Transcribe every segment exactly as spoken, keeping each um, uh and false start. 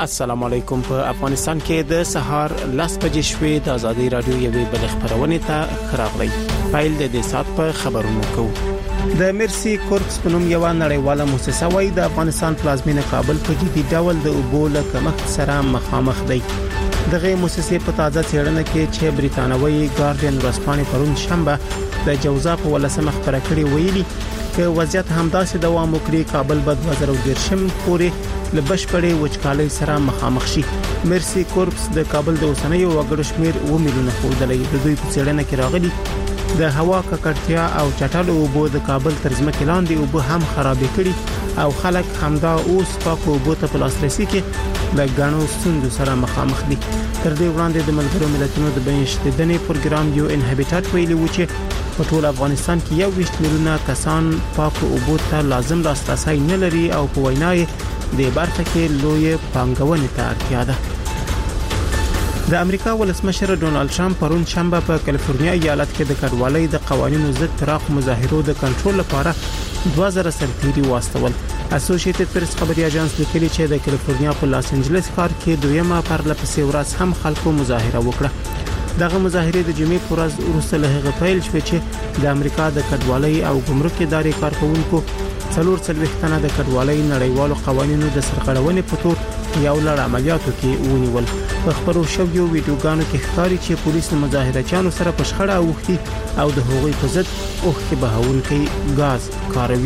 السلام علیکم. په افغانستان کې د سهار لاس بجې شوې د ازادي رادیو یوې بل خبرونه ته خراغلی. فایل د دې سات په خبرونو کو. د مرسي کورپس په نوم یو نړیواله مؤسسه وای د افغانستان پلازمینه کابل په جدي ډول د اوبو له کمښت سره مخامخ دی. دغه مؤسسه په تازه څېړنه کې چې بریتانوي ګارډین ورځپاڼې پرون شنبه د جوزا په ولسمه خبره کړې ویلي چې وضعیت همداسې دوام وکړي کابل به دوه زره دېرشم پورې لبشپړې وچکالۍ سره مخامخ شي. مرسي کورپس د کابل د اوسنیو وګړو شمیر و میلیونه خوندلې. د دوی په څېړنه کې راغلي د هوا ککړتیا او چټلو اوبو د کابل تر ځمکې لاندې اوبو هم خرابې کړي او خلک همدا اوس پاکو اوبو ته په لاسرسي کې د غنو ستونزو سره مخامخ دي. تر دې وړاندې د ملګرو ملتونو د بنشتدنې پروګرام یو ان هابیټات ویلي و چې په ټول افغانستان کې یو ویشت میلیونه کسان پاکو اوبو ته لازم لاسرسي نه لري او په وینای د برخه کې لوی پانګونې ته اړتیا ده. د امریکا ولسمشر ډونالد ټرمپ پرون شنبه په کالیفورنیا ایالت کې د کډوالۍ د قوانینو ضد پراخ مظاهرو د کنټرول لپاره دوه زره سرتیري واستول. اسوسییټډ پریس خبري اژانس لیکلي چې د کالیفورنیا په لاس انجلس ښار کې دویمه پرلپسې ورځ هم خلکو مظاهره وکړه. دغه مظاهره د جمعې پر ورځ وروسته له هغه پیل شوې چې د امریکا د کډوالۍ او ګمرک ادارې کارکونکو څلور څلوېښت د کډوالۍ نړیوالو قوانینو د سرغړونې په تور یو لړ عملیاتو کې ونیول. په خبرو شویو ویډیوګانو کې ښکاري چې پولیس مظاهرچیانو سره په شخړه اوختي او د هغوی په ضد اوښکې بهونکي غاز کاروي.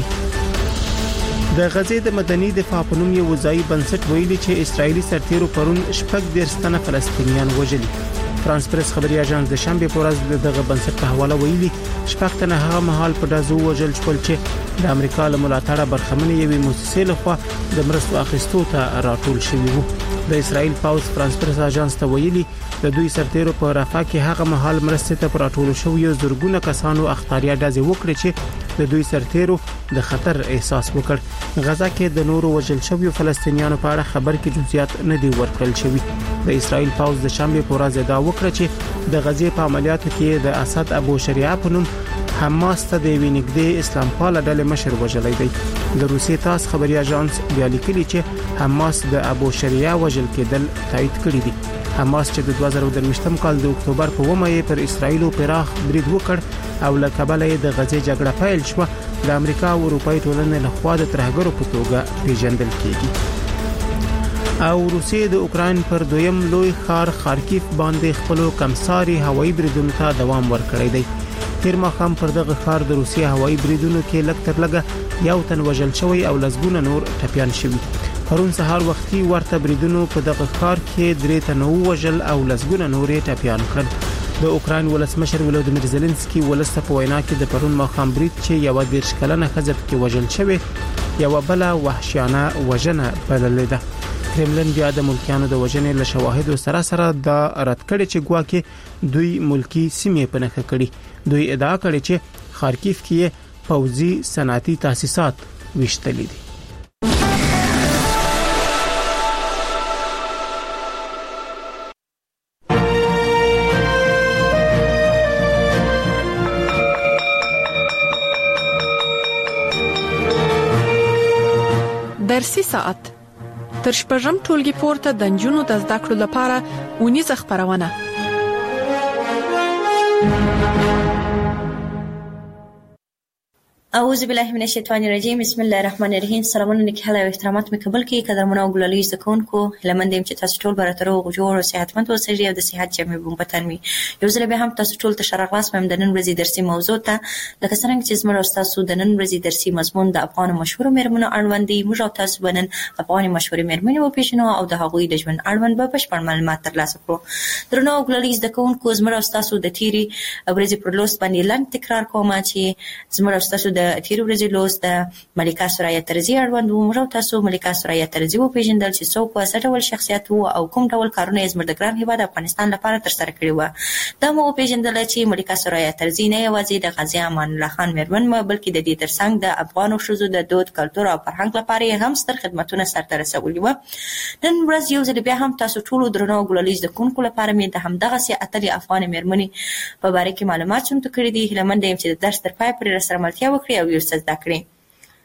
د غزې د مدني دفاع په نوم یو ځای بنسټ ویلي چې اسرایلی سرتیرو پرون شپږ دېرش تنه فلسطینیان وژلي. فرانس پریس خبري اژانس د شنبه په ورځ دغه بنسټ په حواله ویلي شپږ تنه هغه مهال په دازو وژل شول چې د امریکا له ملاتړه برخمنې یوې مؤسسې لخوا د مرستو اخیستو ته راټول شوی وو. د اسرایل پاوز فرانس پریس اژانس ته ویلي د دوی سرتیرو په رافا کې هغه مهال مرستې ته راټول شو یو زرګونه کسانو اختیاریا دازې وکړي چې د دوی سرتیرو د خطر احساس وکړ. غزا کې د نورو وژل شویو فلسطینیانو په اړه خبر کې جزئیات نه دی ورکړل شوی. د اسرایل پاوز د شنبه په ورځ دا وکړه چې د غزې په عملیاتو کې د اسد ابو شریعه په نوم حماس ته د وینګدې اسلام پاله ډلې مشر وژلی دی. د روسیې تاس خبري اژانس بیا لیکلي چې حماس د ابو شریعه وژل کېدل تایید کړی دی. حماس چې د دوه زره درویشتم کال د اکتوبر په اوومه پر اسرایل پراخ برید وکړ او له کبله د غزې جګړه پیل شو د امریکا او اروپای ټولنې له خوا د ترهګرو په توګه پیژندل کیږي. او روسیې د اوکرين پر دویم لوی ښار خارکیف باندې خپل کمساري هوایي بریدونو ته دوام ورکړی دی. تیر ماښام پر دغه ښار د روسیې هوایي بریدونو کې لږ تر لږه یو تن وژل شوی او لسګونه نور ټپيان شوي. پرون سهار وختي ورته بریدونو په دغه ښار کې درې تنه وژل او لسګونه نور ټپيان کړل. د اوکرين ولسمشر ولودیمیر زيلنسکي ولسته په وینا کې د پرون ماښام برید چې یو دېرش کلنه ښځه کې وژل شوی یو بل وحشیانه وژنه بللې ده. کرملن بیا د ملکیانو د وژنې له شواهدو سره سره د رد کړي چې ګواکې دوی ملکی سیمې په نخښه کړي. دوی ادعا کړي چې خارکیف کې پوځي صنعتي تاسیسات وشتلې دي. درسي ساعت تر شپږم ټولګي پورته د نجونو د زده کړو لپاره ونیزه خبرونه. اعوذ بالله من الشیطان الرجیم. بسم الله الرحمن الرحیم. سلامونه نکهاله او احترامات مې قبول کړئ. قدرمنو او ګلالي زده کوونکو هلمند يم چې تاسو ټول براترو غوړ او صحتمند اوسئ او د صحت جامع بومبتن می یو ځل به هم تاسو ټول ته شرغلاس مې د نن ورځې درسي موضوع ته لکه څنګه چې زموږ تاسو د نن ورځې درسي مضمون د افغان مشهور میرمنو اړوند دی. موږ تاسو بنن افغان مشهور میرمنې او پیژنو او د هغوی د ژوند اړوند به بشپړ معلومات ترلاسه کړو. درنو او ګلالي زده کوونکو زموږ تاسو د تیری ورځې پر لوست باندې لاندې تکرار کوم چې زموږ تاسو د تیری ورځې لوست د ملکه سوریا ترزی اړوند وو. موږ تاسو ملکه سوریا ترزی و پیژندل چې څوک و څه ډول شخصیت وو او کوم ډول کارونه یې زموږ د ګران هیواد افغانستان لپاره تر سره کړی و. دا مو پیژندل چې ملکه سوریا ترزی نه یوازې د غازی امان الله خان میرمن مو بلکې د دې ترڅنګ د افغانو ښځو د دود کلتور او فرهنګ لپاره هم ستر خدماتونه سرته رسولي و. نن ورځ یو ځل بیا هم تاسو ټول درنو ګلالي زده کوونکو لپاره مې د همدغه سي اتلې افغان میرمنې په باره کې معلومات چمتو کړي دي. هلمند يم چې د درس تر پای پورې سره ملتیا وکړي او یو څه زده کړي.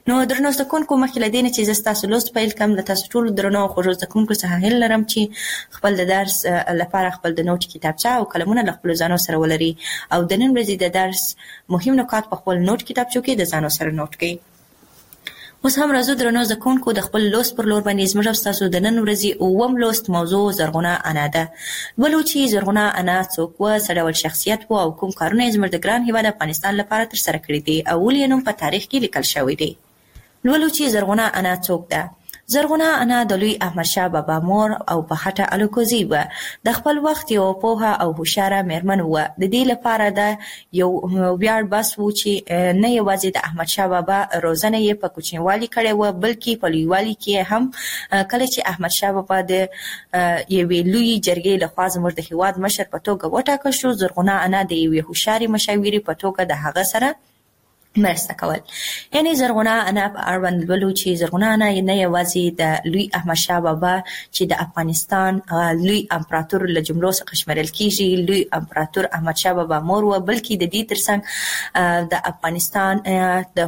نو درنو زده کوونکو مخکې له دې نه چې زه ستاسو لوست پیل کړم له تاسو ټولو درنو او خوږو زده کوونکو څخه هیله لرم چې خپل د درس لپاره خپل د نوټ کتابچه او قلمونه له خپلو ځانو سره ولري او د نن ورځې د درس مهم نکات په خپل نوټ کتابچو کې د ځانو سره نوټ کړئ. اوس هم راځو درنو زده کوونکو د خپل لوست پر لور باندې زموږ او ستاسو د نن ورځې اووم لوست موضوع زرغونه انا ده. ولو چې زرغونه انا څوک وه، څه ډول شخصیت و او کوم کارونه یې زموږ د ګران هېواد افغانستان لپاره ترسره کړي دي او ولې یې نوم په تاریخ کې لیکل شوی دی. لولو چې زرغونه انا څوک ده. زرغونه انا د لوی احمدشاه بابا مور او په خټه الکوزي وه. د خپل وخت یو پوهه او هوښیاره میرمن وه. د دې لپاره د یو ویاړ بس و چې نه یوازې د احمدشاه بابا روزنه یې په کوچنیوالي کړې وه، بلکې په لویوالي کې هم کله چې احمدشاه بابا د یوې لویې جرګې لخوا زموږ د هېواد مشر په توګه وټاکل شو، زرغونه انا د یوې هوښیارې مشاورې په توګه د هغه سره مرسته کول. یعنی زرغونه انا په اړوند لولو چې زرغونه انا نه یوازې د لوی احمدشاه بابا چې د افغانستان لوی امپراتور له جملو څخه شمیرل کیږي، لوی امپراتور احمدشاه بابا مور و، بلکې د دې ترڅنګ د افغانستان د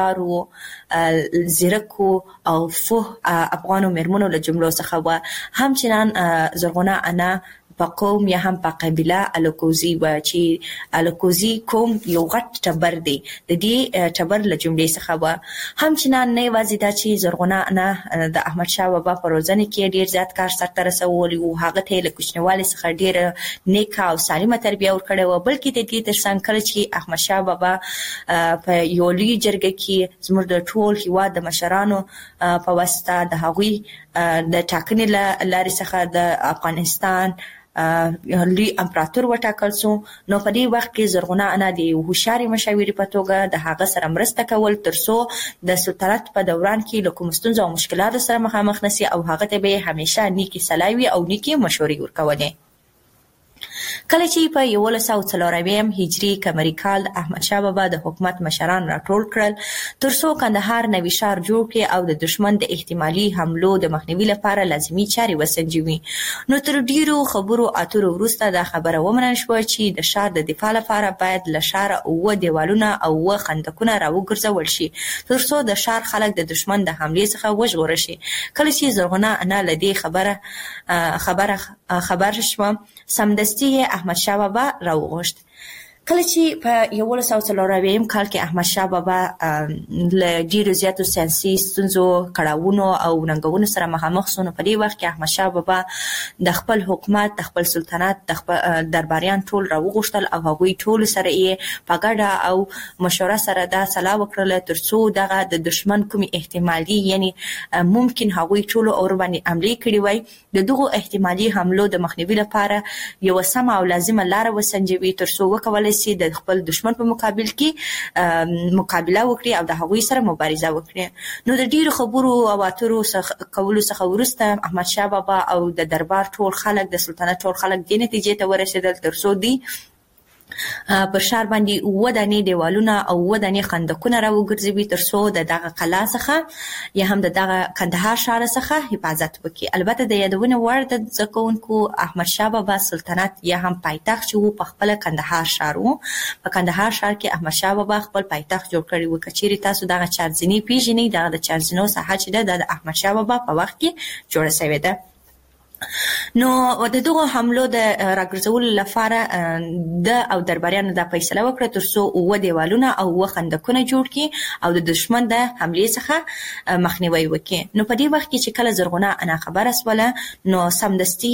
هوښیارو زیرکو او فوه افغانو میرمنو له جملو څخه و. همچنان زرغونه انا په قوم یا هم په قبیله الکوزي و چې الکوزي قوم یو غټ ټبر دی، د دې ټبر له جملې څخه و. همچنان نه یوازې دا چې زرغونه انا د احمدشاه بابا په روزنه کې ډیر زیات کار سرته رسولی و، هغه ته له کوچنیوالي څخه ډیره نیکه او سالمه تربیه ورکړې وه، بلکې د دې ترڅنګ کله چې احمدشاه بابا په یو لوی جرګه کې زموږ د ټول هېواد د مشرانو په واسطه د هغوی د ټاکنې له لارې څخه د افغانستان لوی امپراتور وټاکل سو، نو په دې وخت کې زرغونه انا د یو هوښیارې مشاورې په توګه د هغه سره مرسته کول ترڅو د سلطنت په دوران کې له کومو ستونزو او مشکلاتو سره مخامخ نشي او هغه ته به همیشه نیکې صلاح وي او نیکې مشورې ورکولې. کله چې په یولس سوه څلورویم هجري قمري کال د احمدشاه بابا د حکومت مشران راټول کړل ترڅو کندهار نوي ښار جوړ کړي او د دشمن د احتمالي حملو د مخنیوي لپاره لازمي چارې وسنجوي. نو تر ډیرو خبرو اترو وروسته دا خبره ومنل شوه چې د ښار د دفاع لپاره باید له ښاره اووه دیوالونه او اووه خندقونه راوګرځول شي ترڅو د ښار خلک د دشمن د حملې څخه وژغورل شي. کله چې زرغونه انا له دې خبره خبره خبر شوه، سمدستي احمدشاه بابا راوغوښت. کله چې په یولس سوه څلورویم کال کې احمدشاه بابا له ډیرو زیاتو سیاسي ستونزو، کړاوونو او ننګونو سره مخامخ شو، نو په دې وخت کې احمدشاه بابا د خپل حکومت، د خپل سلطنت، د خپل درباریان ټول راوغوښتل او هغوی ټول سره یې په ګډه او مشوره سره دا سلا وکړله ترڅو دغه د دشمن کومې احتمالي یعنی ممکن هغوی ټولو اور باندې حملې کړې وای، د دغو احتمالي حملو د مخنیوي لپاره یوه سمه او لازمه لاره وسنجوي ترڅو وکولی سي د خپل دشمن په مقابل کې مقابله وکړي او د هغوی سره مبارزه وکړي. نو د ډیرو خبرو او اترو کولو څخه وروسته احمدشاه بابا او د دربار ټول خلک، د سلطنت ټول خلک دې نتیجې ته ورسېدل ترڅو دوی پر ښار باندې اووه دانې دیوالونه او اووه دانې خندقونه راوګرځوي ترڅو د دغه قلا څخه یا هم د دغه کندهار ښار څخه حفاظت وکړي. البته د یادونې وړ د زده کوونکو احمدشاه بابا سلطنت یا هم پایتخت چې و په خپله کندهار ښار و. په کندهار ښار کې احمدشاه بابا خپل پایتخت جوړ کړی و. که چیرې تاسو دغه چارزینې پیژنئ، دغه د چارزینو ساحه چې ده د احمدشاه بابا په وخت کې جوړه شوې ده. نو د دغو حملو د راګرځولو لپاره د او درباریانو دا فیصله وکړه ترڅو اووه دیوالونه او اووه خندقونه جوړ کړي او د دشمن د حملې څخه مخنیوی وکړي. نو په دې وخت کې چې کله زرغونه انا خبره شوله، نو سمدستي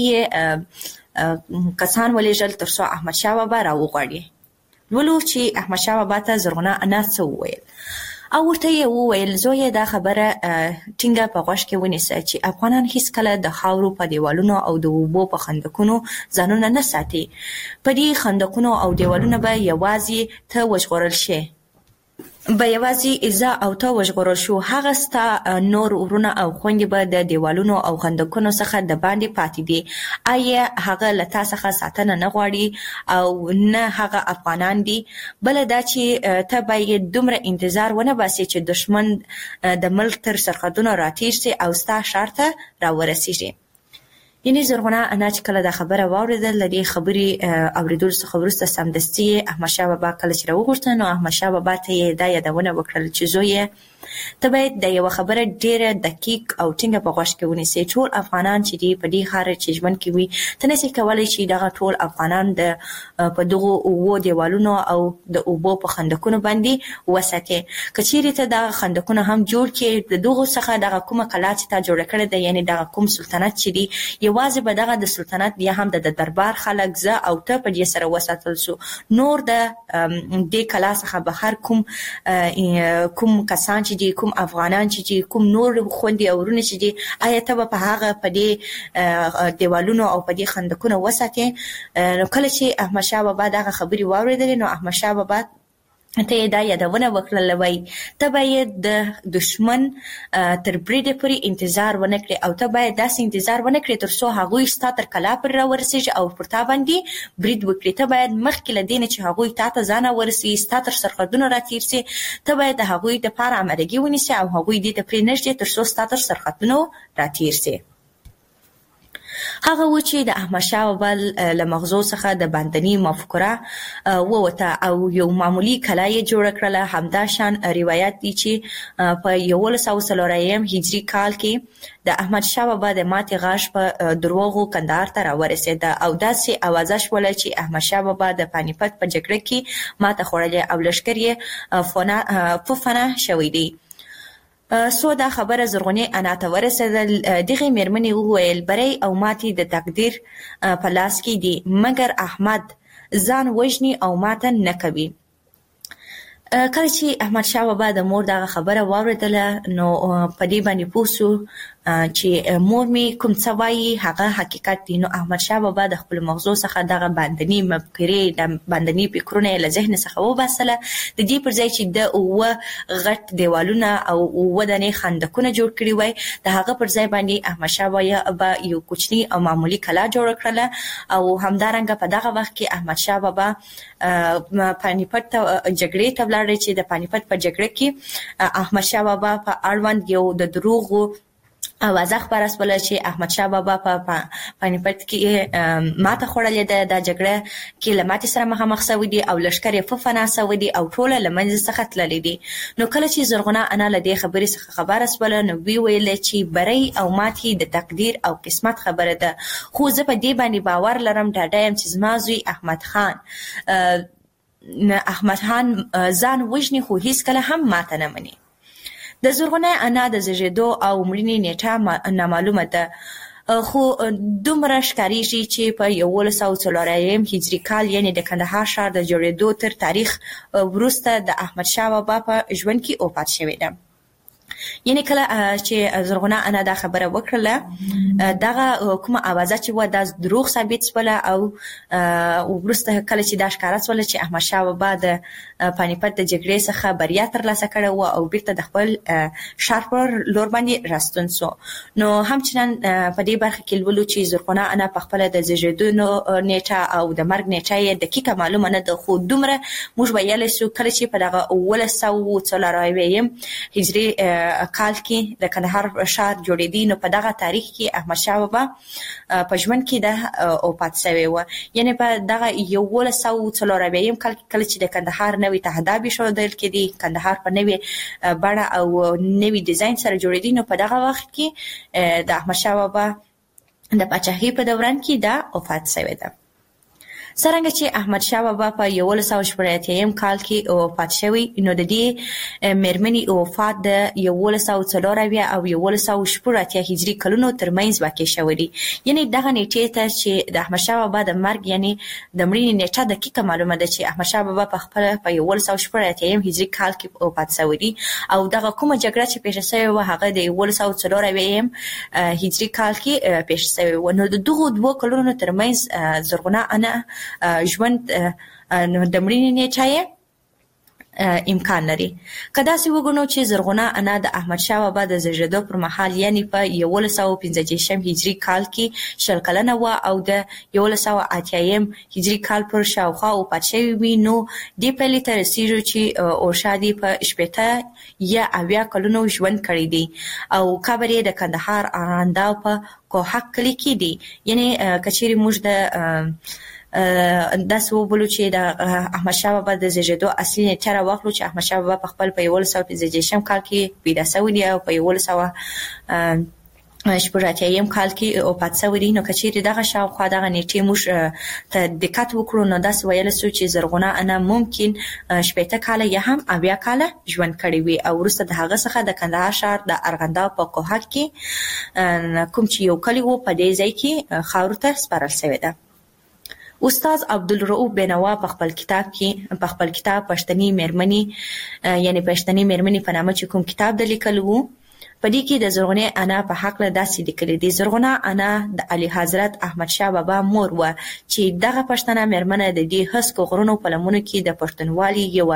کسان ولېږل ترڅو احمدشاه بابا راوغواړي. لولو چې احمدشاه بابا ته زرغونه انا څه وویل او ورته یې وویل زویه دا خبره ټینګه په غوږ کې ونیسه چې افغانان هیڅکله د خاورو په دیوالونو او د اوبو په خندقونو ځانونه نه ساتي. په دې خندقونو او دیوالونو به یوازې ته وژغورل شي، به یوازې ایزا او ته وژغورل شو، هغه ستا نور ورونه او خویندې به د دیوالونو او خندقونو څخه د باندې پاتې دي. آیا هغه له تا څخه ساتنه نه غواړي او نه هغه افغانان دي؟ بله دا چې ته باید دومره انتظار ونه باسې چې دشمن د ملک تر سرحدونو راتېر سي او ستا ښار ته راورسېږي. یعنې زرغونه انا چې کله دا خبره واورېدل، له دې خبرې اورېدلو څخه وروسته سمدستي احمدشاه بابا کله چې راوغوښته، نو احمدشاه بابا ته یې دا یادونه وکړل چې زویه ته باید د یو خبره ډیره دقیق او ټینګه په غوږ کې ونیسې. ټول افغانان چې دی په دې ښار چې ژوند کوي ته نشي کولای چې دغه ټول افغانان د په دغه اوو دیوالونو او د اوبو په خندقونو باندې وساتي. کچېرې ته دغه خندقونه هم جوړ کې د دغه څخه دغه کومه کلا چې تا جوړ کړې ده یعنی دغه کوم سلطنت چې دی یوازې به دغه د سلطنت یا هم د دربار خلک ز او ته په دې سره وساتل سو. نور د دې کلا څخه بهر کوم کوم کسان چې دي کوم افغانان چې کوم نور خوندې او ورونه چې دي آیا ته په هغه په دې دیوالونو او په دې خندقونو وساتي. نو کله چې احمد شاه بابا دغه خبري واوریدل نو احمد شاه بابا ته دا یادونه وکړه وای ته باید د دشمن تر بریده پورې انتظار ونه کړې او ته باید داسې انتظار ونه کړې تر څو هغوی ستا تر کلا پر راورسېږي او پر تا باندې برید وکړي. ته باید مخکې له دې نه چې هغوی تا ته ځان ورسي ستا تر سرحدونو راتېر سي ته باید د هغوی دپاره امادګي ونیسي او هغوی دې ته پرېنږدې تر څو ستا تر سرحدونو راتېر سي. هغه و چې د احمد شاه بابا له مغزو څخه د باندنی مفکوره ووته او یو معمولی کلا یې جوړ کړله. همدا شان روایت دی چې په یولس سوه څلورم هجري کال کې د احمد شاه بابا د ماتې غاښ په دروغو کندهار ته راورسېده او داسې اوازه شوله چې احمد شاه بابا د پانیپت په جګړه کې ماته خوړلې او لښکر یې فوفنه شوی دی. سو دا خبره زرغونې انا ته ورسېدل. دغې مېرمنې وویل بری او ماتې د تقدیر په لاس کې دي مګر احمد ځان وژني او ماته نه کوي. کله چې احمد شاه بابا د مور دغه خبره واورېدله نو په دې باندې پوه سو چې مور می کوم څه وایي هغه حقیقت دی. نو احمد شاه بابا د خپل مغزو څخه دغه باندنی مفکورې د باندنی فکرونه له ذهن څخه وباسله. د دې پر ځای چې د اوه غټ دیوالونه او اوه دانې خندقونه جوړ کړي وای د هغه پر ځای باندې احمد شاه بابا یو کوچنی او معمولی کلا جوړ کړله او همدارنګه په دغه وخت کې احمد شاه بابا پانیپت ته جګړې ته ولاړ چې د پانیپت په جګړه کې احمد شاه بابا په اړوند یو د دروغو اوازه خپره سوله چې احمد شاه بابا په پانیپت کې ماته خوړلې ده. دا جګړه کې له ماتې سره مخامخ سوی دي او لښکر یې ففنا سوی دي او ټوله له منځه څخه تللي دي. نو کله چې زرغونه انا له دې خبرې څخه خبره سوله نو وی ویل چې بری او ماتې د تقدیر او قسمت خبره ده خو زه په دې باندې باور لرم ډاډه یم چې زما زوی احمد خان احمد خان ځان وژني خو هیڅکله هم ماته نه مني. د زرغونه انا د زیږېدو او مړینې نیټه نامعلومه ده خو دومره ښکارېږي چې په یولس سوه څلورم هجري کال یعنې د کندهار ښار د جوړېدو تر تاریخ وروسته د احمد شاه بابا په ژوند کې وفات شوی ده. یعنی کله چې زرغونه انا دا خبره وکړله دغه کومه اوازه چې و دا دروغ ثابت سوله او وروسته کله چې دا ښکاره سوله چې احمد شاه بابا د پانیپت د جګړې څخه بریا ترلاسه کړې وه او بیرته د خپل ښار پر لور باندې راستون سو. نو همچنان په دې برخه کې لولو چې زرغونه انا په خپله د زیږېدو نیټه او د مرګ نیټه یې دقیقه معلومه نه ده خو دومره موږ ویلی سو کله چې په دغه اوولس سوه څلرویشتم هجري کال کې د کندهار ښار جوړېدی نو په دغه تاریخ کې احمد شاه بابا په ژوند کې د وفات شوی و. یعنی په دغه یولس سوه څلرویشتم کال کې کله چې د کندهار نوی تهداب ایښودل کېدی کندهار په نوې بڼه او نوی ډیزاین سره جوړېدی نو په دغه وخت کې د احمد شاه بابا د پاچاهۍ په دوران کې دا وفات شوی ده. څرنګه چې احمد شاه بابا په یولس سوه شپږ اتیا کال کې وفات شوی نو د دې مېرمنې وفات د یولس سوه څلور اویا او یولس سوه شپږ اتیا هجري کلونو ترمنځ واقع شوی دی. یعنی دغه نیټې ته چې د احمد شاه بابا د مرګ یعنی د مړینې نیټه دقیقه معلومه ده چې احمد شاه بابا په خپل په یولس سوه شپږ اتیا هجري کال کې وفات شوی دی او دغه کومه جګړه چې پیښه شوې وه هغه د یولس سوه څلور اویا هجري کال کې پیښه شوې وه. نو د دغو دوو کلونو ترمنځ زرغونه انا ژوند د مړینې نیټه یې امکان لري. که داسې وګڼو چې زرغونه انا د احمد شاه بابا د زیږېدو پر مهال یعنې په یولس سوه پنځه دېرشم هجري کال کې شل کلنه وه او د یولس سوه اتیایم هجري کال پر شاوخوا وفات شوې وي نو دې پایلې ته رسېږو چې اورشا دې په شپېته یا اویا کلونو ژوند کړی دی او قبر یې د کندهار ارغنداو په کوهک کلي کې دی. یعنې که چیرې موږ د د سو بلو چې د احمد شاه بابا د زیږیدو اصلي نیټه راوخلو چې احمد شاه بابا په خپل په یو سل پنځه دېرشم کال کې پیدا شوی دی او په یو سل شپږ اتیا کال کې او پات شوی دی. نو کچېرې دغه شاوخوا دغه نیټې موږ ته دقت وکړو نو داسې ویل سو چې زرغونه انا ممکن شپږ کاله یا هم اویا کاله ژوند کړی وي او وروسته د هغه څخه د کندهار ښار د ارغنداب په کوهک کې کوم چې یو کلی وو په دې ځای کې خاورو ته سپارل شوی ده. استاد عبدالرؤف بینوا په خپل کتاب کې په خپل کتاب پښتني مېرمنې یعنی پښتني مېرمنې په نامه چې کوم کتاب د لیکلو وو په دې کې د زرغونه انا په حق له داسې لیکلي دي. زرغونه انا د علي حضرت احمد شاه بابا مور و چې دغه پښتنه مېرمنه د دې هسکو غرونو په لمنو کې د پښتونوالي یو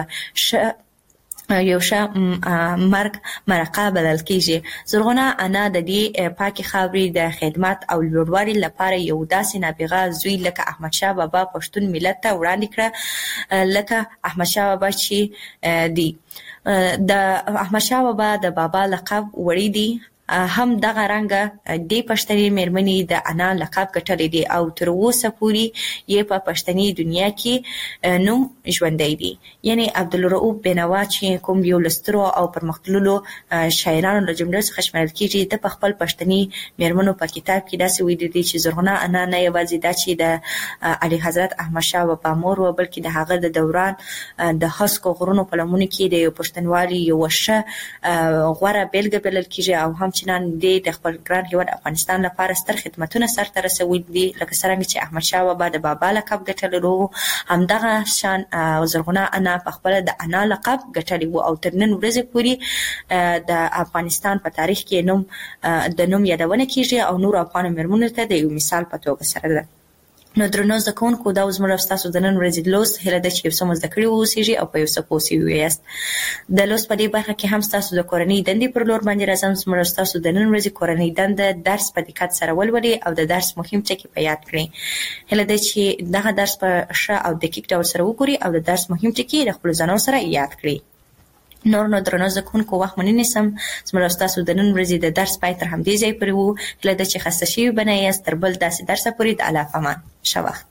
ش یو شه مرګ مرقه بلل کیږي. زرغونه انا د دې پاکي خاورې د خدمت او لوړوالي لپاره یو داسې نابغه زوی لکه احمد شاه بابا پښتون ملت ته وړاندې کړه لکه احمد شاه بابا چې دی. د احمد شاه بابا د بابا لقب وړي دي هم دغه رنګه د پښتني مېرمنې د انا لقب ګټلې دي او تر اوسه پورې یې په پښتني دنیا کې نوم ژوندی دی. یعنی عبدالرؤف بینوا چې کوم یو لسترو او پرمختللو شاعرانو له جملې څخه شمېرل کیږي د په خپل پښتني مېرمنو په کتاب کې داسې ویلي دي چې زرغونه انا نه یوازې دا چې د علي حضرت احمد شاه بابا مور و بلکې د هغه د دوران د هسکو غرونو په لمنو کې د یو پښتونوالي یو ښه غوره بیلګه بلل کیږي او هم چې نن د خپل ګران هیواد افغانستان لپاره ستر خدمتونه سرته رسولي دي لکه څرنګه چې احمد شاه بابا د بابا لقب ګټلو همدغه شان زرغونه انا په خپل د انا لقب ګټلی وو او تر نن ورځې پورې د افغانستان په تاریخ کې نوم د نوم یادونه کیږي او نور افغان مېرمنو ته د یو مثال په توګه سره ده. نو درنو زده کوونکو دا زموږ ستاسو د نن ورځې لوست هیله ده چې یو څه مو زده کړي واوسیږي او په یو څه پوه شوي یاست. د لوست په دې برخه کې هم ستاسو د کورنۍ دندې پر لور باندې راځم. زموږ ستاسو د نن ورځې کورنۍ دنده درس په دقت سره ولولئ او د درس مهم ټکي په یاد کړئ. هیله ده چې دغه درس په ښه او دقیق ډول سره وګورئ او د درس مهم ټکي د خپلو ځانونو سره یاد کړئ. نور نو درنو زده کوونکو وخت مو نه نیسم. زموږ ستاسو د نن ورځې د درس پای تر همدې ځای پورې وو. هیله ده چې خسته شوي به نه یاست. تر بل داسې درسه پورې د الله په امان. ښه وخت.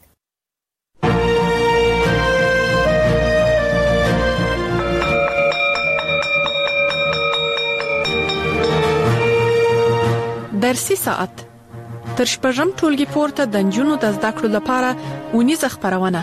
درسي ساعت تر شپږم ټولګي پورته د نجونو د زده کړو لپاره ونیزه خبرونه.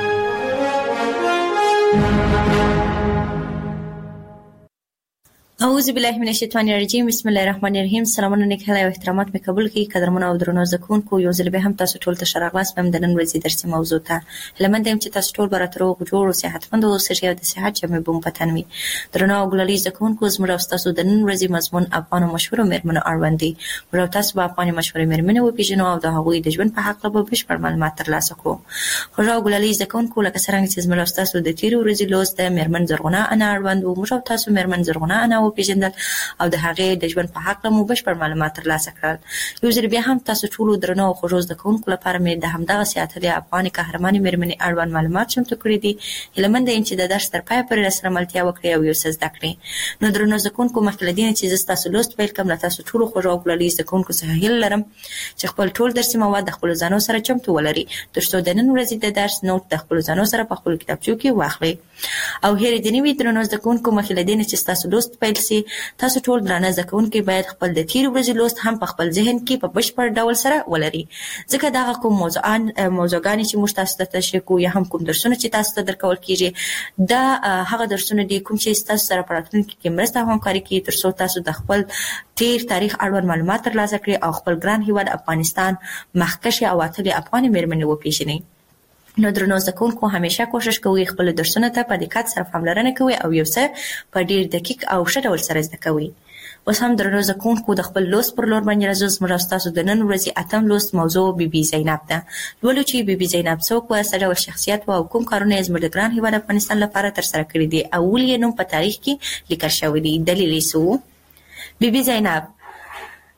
اعوذ بالله من الشیطان الرجیم. بسم الله الرحمن الرحیم. سلامونه نیک هیله او احترامات مې قبول کړئ. قدرمنو او درنو زده کوونکو یو ځل به هم تاسو ټول ته ښه راغلاست په د نن ورځې درسي موضوع ته. هیله مند یم چې تاسو ټول به راته روغ جوړ او صحتمند اوسئ او د صحت جامې به مو په تن وي. درنو او ګلالي زده کوونکو زموږ او ستاسو د نن ورځې مضمون افغان او مشهورو مېرمنو اړوند دی. موږ او تاسو به افغاني مشهورې مېرمنې وپېژنو او د هغوی د ژوند په هکله به بشپړ معلومات ترلاسه کړو. خوږ او ګلالي زده کوونکو لکه څرنګه چې زموږ او ستاسو د تېرې ورځې لوست د مېرمن زرغونه انا اړوند و. موږ او تاسو مېرمن زرغونه انا وپېژندل او د هغې د ژوند په هکله مو بشپړ معلومات ترلاسه کړل. یو ځل بیا هم تاسو ټولو درنو او خوږو زده کوونکو لپاره مې د همدغسې اتلې افغاني قهرمانې مېرمنې اړوند معلومات چمتو کړي دي. هیله منده یم چې د درس تر پایه پورې راسره ملتیا وکړئ او یو څه زده کړئ. نو درنو زده کوونکو مخکې له دې نه چې زه ستاسو لوست پیل کړم له تاسو ټولو خوږو او ګلالي زده کوونکو څخه هیله لرم چې خپل ټول درسي مواد د خپلو ځانو سره چمتو ولرئ تر څو د نن ورځې د درس نوټ د خپلو ځانو سره په خپلو کتابچو کې واخلئ. او هیرې دې نه وي درنو زده کوونکو مخکې له دې نه چې ستاسو لوست پیل سي تاسو ټول درانه زده کوونکي باید خپل د تېرې ورځې لوست هم په خپل ذهن کې په بشپړ ډول سره ولري. ځکه دغه کوم موضوعان موضوعګانې چې موږ تاسو ته تشریح کوو یا هم کوم درسونه چې تاسو ته درکول کېږي دا هغه درسونه دي کوم چې تاسو سره په راتلونکي کې مرسته او همکاري کوي تر څو تاسو د خپل تېر تاریخ اړوند معلومات ترلاسه کړئ او خپل ګران هیواد افغانستان مخکښې او اتلې افغاني مېرمنې وپېژنئ. نو درنو زده کوونکو همیشه کوشش کوئ خپل درسونه ته په دقت سره پاملرنه کوئ او یو څه په ډېر دقیق او ښه ډول سره زده کوئ. اوس هم درنو زده کوونکو د خپل لوست پر لور باندې راځو. زموږ او ستاسو د نن ورځې اتم لوست موضوع بي بي زینب ده. لولو چې بي بي زینب څوک وه، څه ډول شخصیت وه او کوم کارونه یې زموږ د ګران هېواد افغانستان لپاره ترسره کړي دي او ولې یې نوم په تاریخ کې لیکل شوی دی. دلیل یې څه و؟ بي بي زینب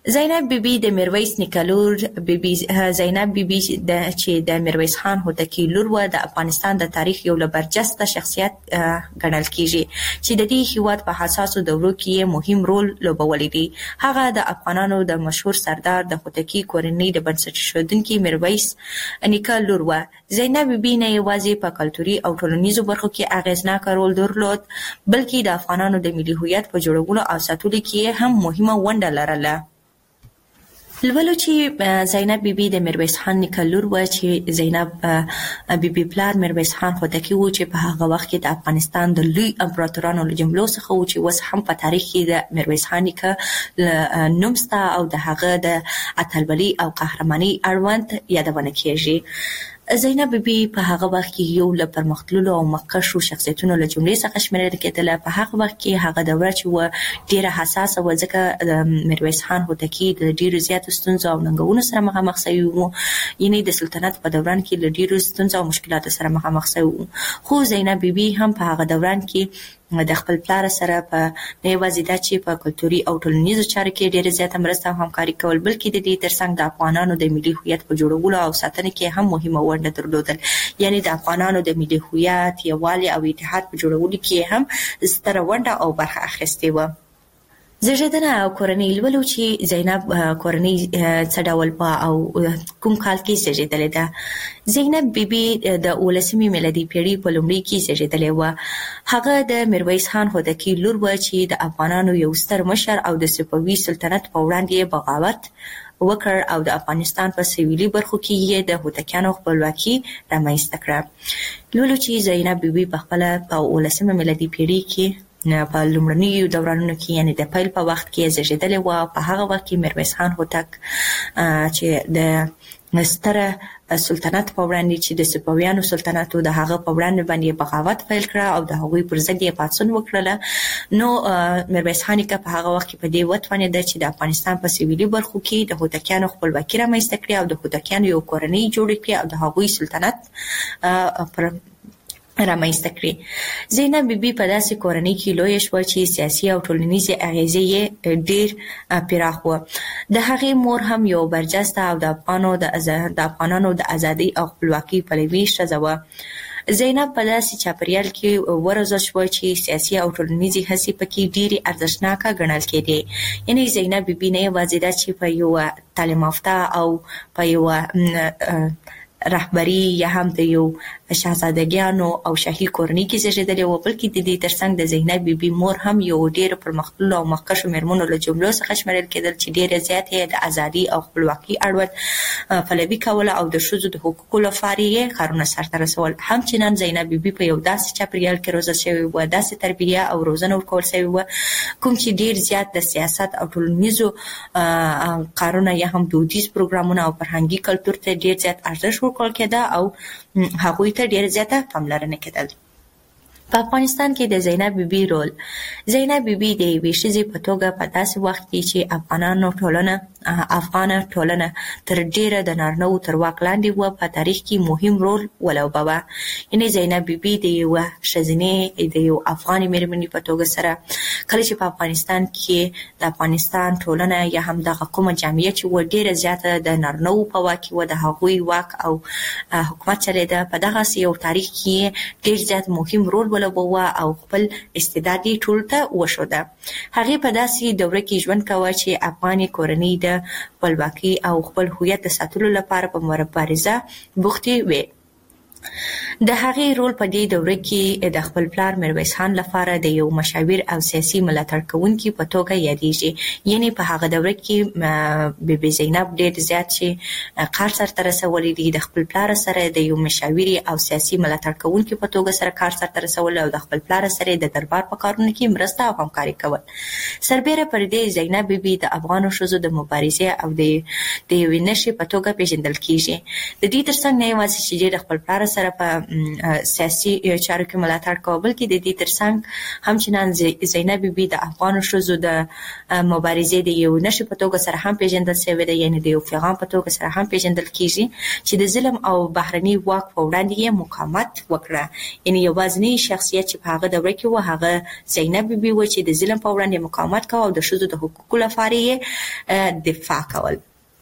زینب بیبي د میرویس نیکه لور بیبي زینب بیبي د چې د میرویس خان هوتکی لور و د افغانستان د تاریخ یو له برجسته شخصیت ګڼل کیږي چې د دې هیواد په حساسو دورو کې مهم رول لوبولی دی. هغه د افغانانو د مشهور سردار د هوتکی کورنۍ د بنسټ ایښودونکي میرویس نیکه لور و. زینب بیبي نه یوازې په کلتوري او ټولنیزو برخو کې اغیزناک رول درلود بلکې د افغانانو د ملي هویت په جوړولو او ساتلو کې هم مهمه ونډه لرله. لولو چې زینب بیبي د میرویس خان نیکه لور و چې زینب بیبي پلار میرویس خان هوتکی و چې په هغه وخت کې د افغانستان د لوی امپراتورانو له جملو څخه و چې اوس هم په تاریخ کې د میرویس خان نیکه نوم شته او د هغه د اتلولۍ او قهرمانۍ اړوند یادونه کیږي. زینب بیبي په هغه وخت کې یو له پرمختللو او مخکښو شخصیتونو له جملې څخه شمیرل کېدله. په هغه وخت کې هغه دوره چې و ډیره حساسه و ځکه د میرویس خان هوتکی د ډیرو زیاتو ستونزو او ننګونو سره مخامخ شوی و، یعنی د سلطنت په دوران کې له ډیرو ستونزو او مشکلاتو سره مخامخ شوی و. خو زینب بیبي هم په هغه دوران کې د خپل پلار سره په نه یوازې دا چې په کلتوري او ټولنیزو چارو کې ډیره زیاته مرسته او همکاري کول بلکې د دې ترڅنګ د افغانانو د ملي هویت په جوړولو او ساتنه کې هم مهمه ونډه درلودل. یعنی د افغانانو د ملي هویت، یووالي او اتحاد په جوړولو کې هم ستره ونډه او برخه اخیستې و. زیږیدنه او کورنۍ لولو چې زینب کورنۍ څه ډول په او کوم کال کې زیږیدلې ده. زینب بیبي د اولسمې میلادي پیړۍ په لومړي کې زیږیدلې وه. هغه د میرویس خان هوتکی لور و چې د افغانانو یو ستر مشر او د صفوي سلطنت په وړاندې بغاوت وکړ او د افغانستان په سویلي برخو کې یې د هوتکیانو خپلواکي رامنځته کړه. لولو چې زینب بیبي په خپله په اولسمه میلادي پیړۍ کې په لومړنیو دورانونو کې یعنی د پیل په وخت کې زیږیدلې وه. په هغه وخت کې میرویس خان هوتک چې د ستره سلطنت په وړاندې چې د صفویانو سلطنت و د هغه په وړاندې باندې بغاوت پیل کړه او د هغوی پر ضد یې پاڅون وکړله. نو میرویس خان نیکه په هغه وخت کې په دې وتوانېده چې د افغانستان په سویلي برخو کې د هوتکیانو خپلواکي رامنځته کړي او د هوتکیانو یو کورنۍ جوړه کړي او د هغوی سلطنت پر رامنځته کړي. زینب بیبي په داسې کورنۍ کې لویه شوه چې سیاسي او ټولنیزې اغیزې یې ډېر پراخ وه. د هغې مور هم یو برجسته او د افغانو د افغانانو د ازادۍ او خپلواکۍ پلوي ښځه وه. زینب په داسې چاپریال کې وروزل شوه چې سیاسي او ټولنیزې هڅې پکې ډېرې ارزښتناکه ګڼل کېدې. یعنې زینب بیبي نه یوازې دا چې په یوه تعلیم یافته او په یوه رهبري یا هم د یو شاهزادګیانو او شاهي کورنۍ کې زیږیدلې وه بلکې د دې ترڅنګ د زینب بیبي مور هم یو ډېر پرمختللو او مخکښو مېرمنو له جملو څخه شمیرل کېدل چې ډېره زیاته یې د ازادۍ او خپلواکۍ اړوند پلوي کوله او د ښځو د حقوقو لپاره یې کارونه سرته رسول. همچنان زینب بیبي په یو داسې چاپریال کې روزل شوې وه، داسې تربیه او روزنه ورکول شوې وه کوم چې ډېر زیات د سیاست او ټولنیزو کارونه یا هم دودیز پروګرامونه او فرهنګي کلتور ته ډېر زیات ارزښت ورکول کېده او هغوی ته ډېر زیاته پاملرنه کېدل. په افغانستان کې د زینب بیبي رول. زینب بیبي د یوې ښځې په توګه په داسې وخت کې چې افغانانو ټولنه افغانه ټولنه تر ډیره د نارینه‌وو تر واک لاندې وه په تاریخ کې مهم رول ولوباوه. یعنې زینب بیبي د یوه ښځینې د یو افغانې مېرمنې په توګه سره کله چې په افغانستان کې د افغانستان ټولنه یا هم دغه کومه جامعه چې وه ډیره زیاته د نارینه‌وو په واک کې وه، د هغوی واک او حکومت چلېده، په دغسې یو تاریخ کې ډیر زیات مهم رول ولوباوه او خپل استعداد یې ټولو ته وښوده. هغې په داسې دوره کې ژوند کوه چې افغاني کورنۍ د خپلواکۍ او خپل هویت د ساتلو لپاره په مبارزه بوختې وې. د هغې رول په دې دوره کې د خپل پلار میرویس خان لپاره د یو مشاور او سیاسي ملاتړ کوونکي په توګه یادېږي. یعنې په هغه دوره کې بی بي زینب ډېر زیات چې کار سرته رسولی دی، د خپل پلار سره د یو مشاوري او سیاسي ملاتړ کوونکي په توګه سره کار سرته رسول او د خپل پلار سره د دربار په کارونو کې مرسته او همکاري کول. سربیره پر دې زینب بیبي د افغانو ښځو د مبارزې او د د یوې نښې په توګه پیژندل کېږي. د دې ترڅنګ نه یوازې چې د خپل پلار سره په سیاسي چارو کې ملاتړ کول، بلکې د دې ترڅنګ همچنان زینب بیبي د افغان ښځو د مبارزې د یو نشي په توګه سره هم پیژندل شوې ده، یعنی د یو پیغام په توګه سره هم پیژندل کیږي چې د ظلم او بهرني واک په وړاندې یې مقاومت وکړه. یعنی یوازینی شخصیت چې په هغه دوره کې و هغه زینب بیبي و چې د ظلم په وړاندې مقاومت کاوه او د ښځو د حقوقو لپاره یې دفاع کول.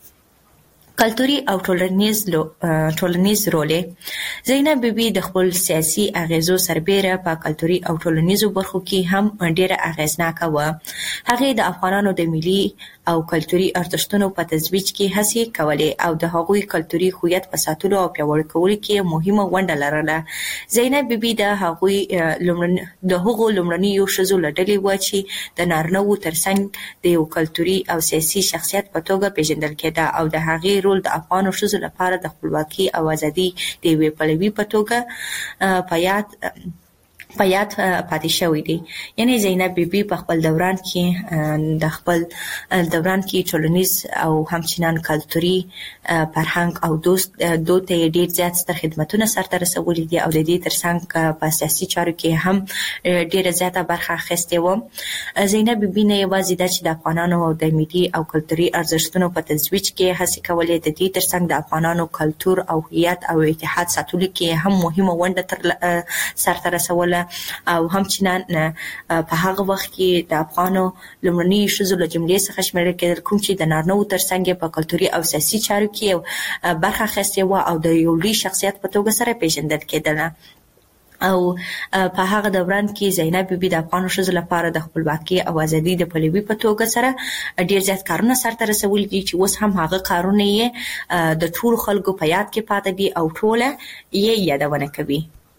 کلتوري او ټولنیز ټولنیز رول زینب بیبي د خپل سیاسي اغیزو سربېره په کلتوري او ټولنیزو برخو کې هم ډیره اغیزناکه و. هغه د افغانانو د ملي او کلتوري ارزښتونو په ترویج کې هڅې کولې او د هغوی کلتوري هویت په ساتلو او پیاوړي کولو کې مهمه ونډه لرله. زینب بیبي د هغوی لومړني د هغو لومړنیو ښځو له ډلې وه چې د نارینه‌وو ترڅنګ د یو کلتوري او سیاسي شخصیت په توګه پیژندل کېده او د هغې رول د افغانو ښځو لپاره د خپلواکۍ او ازادۍ د یوې پلوي په توګه په یاد په یاد پاتې شوی دی. یعنی زینب بیبي په خپل دوران کې د خپل دوران کې ټولنیز او همچنان کلتوري فرهنګ او دوست دود ته ډیر زیات ستر خدمتونه سرته رسولي دي او د دې ترڅنګ په سیاسي چارو کې هم ډیره زیاته برخه اخیستې و. زینب بیبي نه یوازې دا چې د افغانانو د ملي او کلتوري ارزښتونو په ترویج کې هڅې کولې، د دې ترڅنګ د افغانانو کلتور او هویت او اتحاد ساتلو کې هم مهمه ونډه تر سرته رسوله او همچنان په هغه وخت کې د افغانو لومړني ښځو له جملې څخه شمیرل کېدل کوم چې د نارینه‌وو ترڅنګ په کلتوري او سیاسي چارو کې برخه اخیستې وه او د یو لوی شخصیت په توګه سره پیژندل کېدله. او په هغه دوران کې زینب بیبي د افغان ښځو لپاره د خپلواکۍ او ازادۍ د پلوي په توګه سره ډیر زیات کارونه سرته رسولي دي چې اوس هم هغه کارونه یې د ټولو خلکو په یاد کې پاتې دي او ټوله یې یادونه کوي.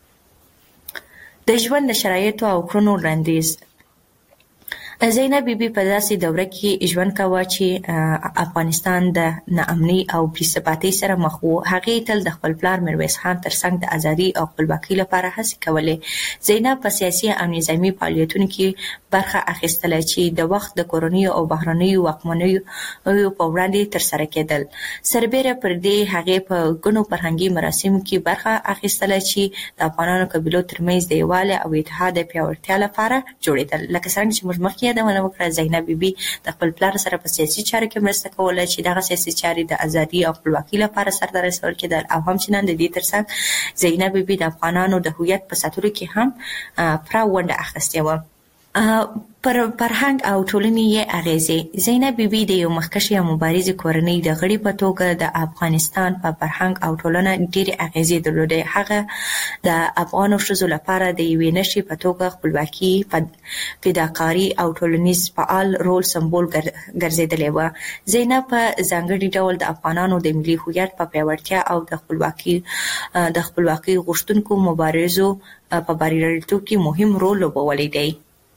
د ژوند د شرایطو او کړنو وړاندیز زینب بیبي په داسې دوره کې ژوند کاوه چې افغانستان د ناامنۍ او بې ثباتۍ سره مخ و. هغې تل د خپل پلار میرویس خان ترڅنګ د ازادۍ او خپلواکۍ لپاره هڅې کولې. زینب په سیاسي او نظامي فعالیتونو کې برخه اخیستله چې د وخت د کورنیو او بهرنیو واکمنیو په وړاندې ترسره کېدل. سربېره پر دې هغې په ګڼو فرهنګي مراسمو کې برخه اخیستله چې د افغانانو قبیلو ترمنځ د یووالي او اتحاد د پیاوړتیا لپاره جوړېدل. لکه څرنګه چې موږ مخکې یادونه وکړه، زینب بیبي د خپل پلار سره په سیاسي چارو کې مرسته کوله چې دغه سیاسي چارې د ازادۍ او خپلواکۍ لپاره سرته رسول کېدل او همچنان د دې ترڅنګ زینب بیبي د افغانانو د هویت په ساتلو کې هم پوره ونډه اخیستې وه. پر فرهنګ او ټولنې یې اغیزې زینب بیبي د یو مخکښې او مبارزې کورنۍ د غړي په توګه د افغانستان په فرهنګ او ټولنه ډېرې اغیزې درلودې. هغه د افغانو ښځو لپاره د یوې نښې په توګه خپلواکي، فداکاري او ټولنیز فعال رول سمبول ګرځېدلې وه. زینب په ځانګړي ډول د افغانانو د ملي هویت په پیاوړتیا او د خپلواکي د خپلواکۍ غوښتونکو مبارزو په بریالیتوب کې مهم رول لوبولی دی.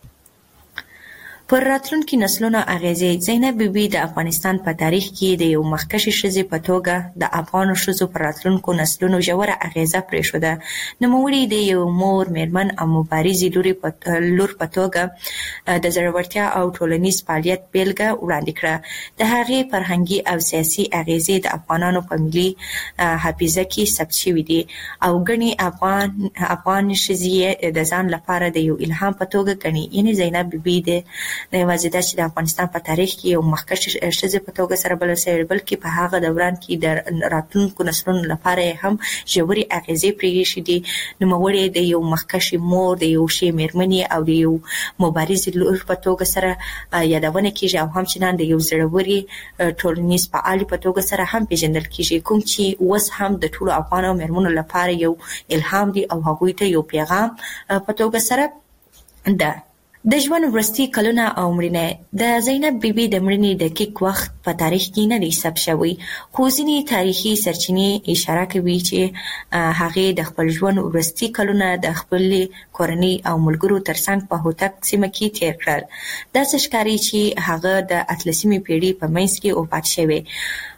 پر راتلونکي نسلونو اغیزې زینب بیبي د افغانستان په تاریخ کې د یو مخکښې ښځې په توګه د افغانو ښځو پر راتلونکو نسلونو ژوره اغیزه پرېښوده. نوموړې د یو مور، میرمن او مبارزې لور په توګه د زړورتیا او ټولنیز فعالیت بیلګه وړاندې کړه. د هغې فرهنګي او سیاسي اغیزې د افغانانو په ملي حافظه کې ثبت شوي دي او ګڼې افغان افغان ښځې د ځان لپاره د یو الهام په توګه ګڼي. یعنې زینب بیبي د نه یوازې دا چې د افغانستان په تاریخ کې یو مخکښې ښځې په توګه سره بلل شوې، بلکې په هغه دوران کې د راتلونکو نسلونو لپاره یې هم ژورې اغیزې پرېښې دي. نوموړې د یو مخکښې مور، د یو ښې میرمنې او د یو مبارزې لور په توګه سره یادونه کېږي او همچنان د یو زړورې ټولنیز فعالې په توګه سره هم پیژندل کېږي، کوم چې اوس هم د ټولو افغانو میرمنو لپاره یو الهام دی او هغوی ته یو پیغام په توګه سره ده. د ژوند وروستي کلونه او مړینه د زینب بیبي د مړینې دقیق وخت په تاریخ کې نه دی ثبت شوی، خو ځینې تاریخي سرچینې اشاره کوي چې هغې د خپل ژوند وروستي کلونه د خپلې کورنۍ او ملګرو ترڅنګ په هوتک سیمه کې تیر کړل. داسې ښکاري چې هغه د اتلسمې پیړۍ په منځ کې وفات شوې.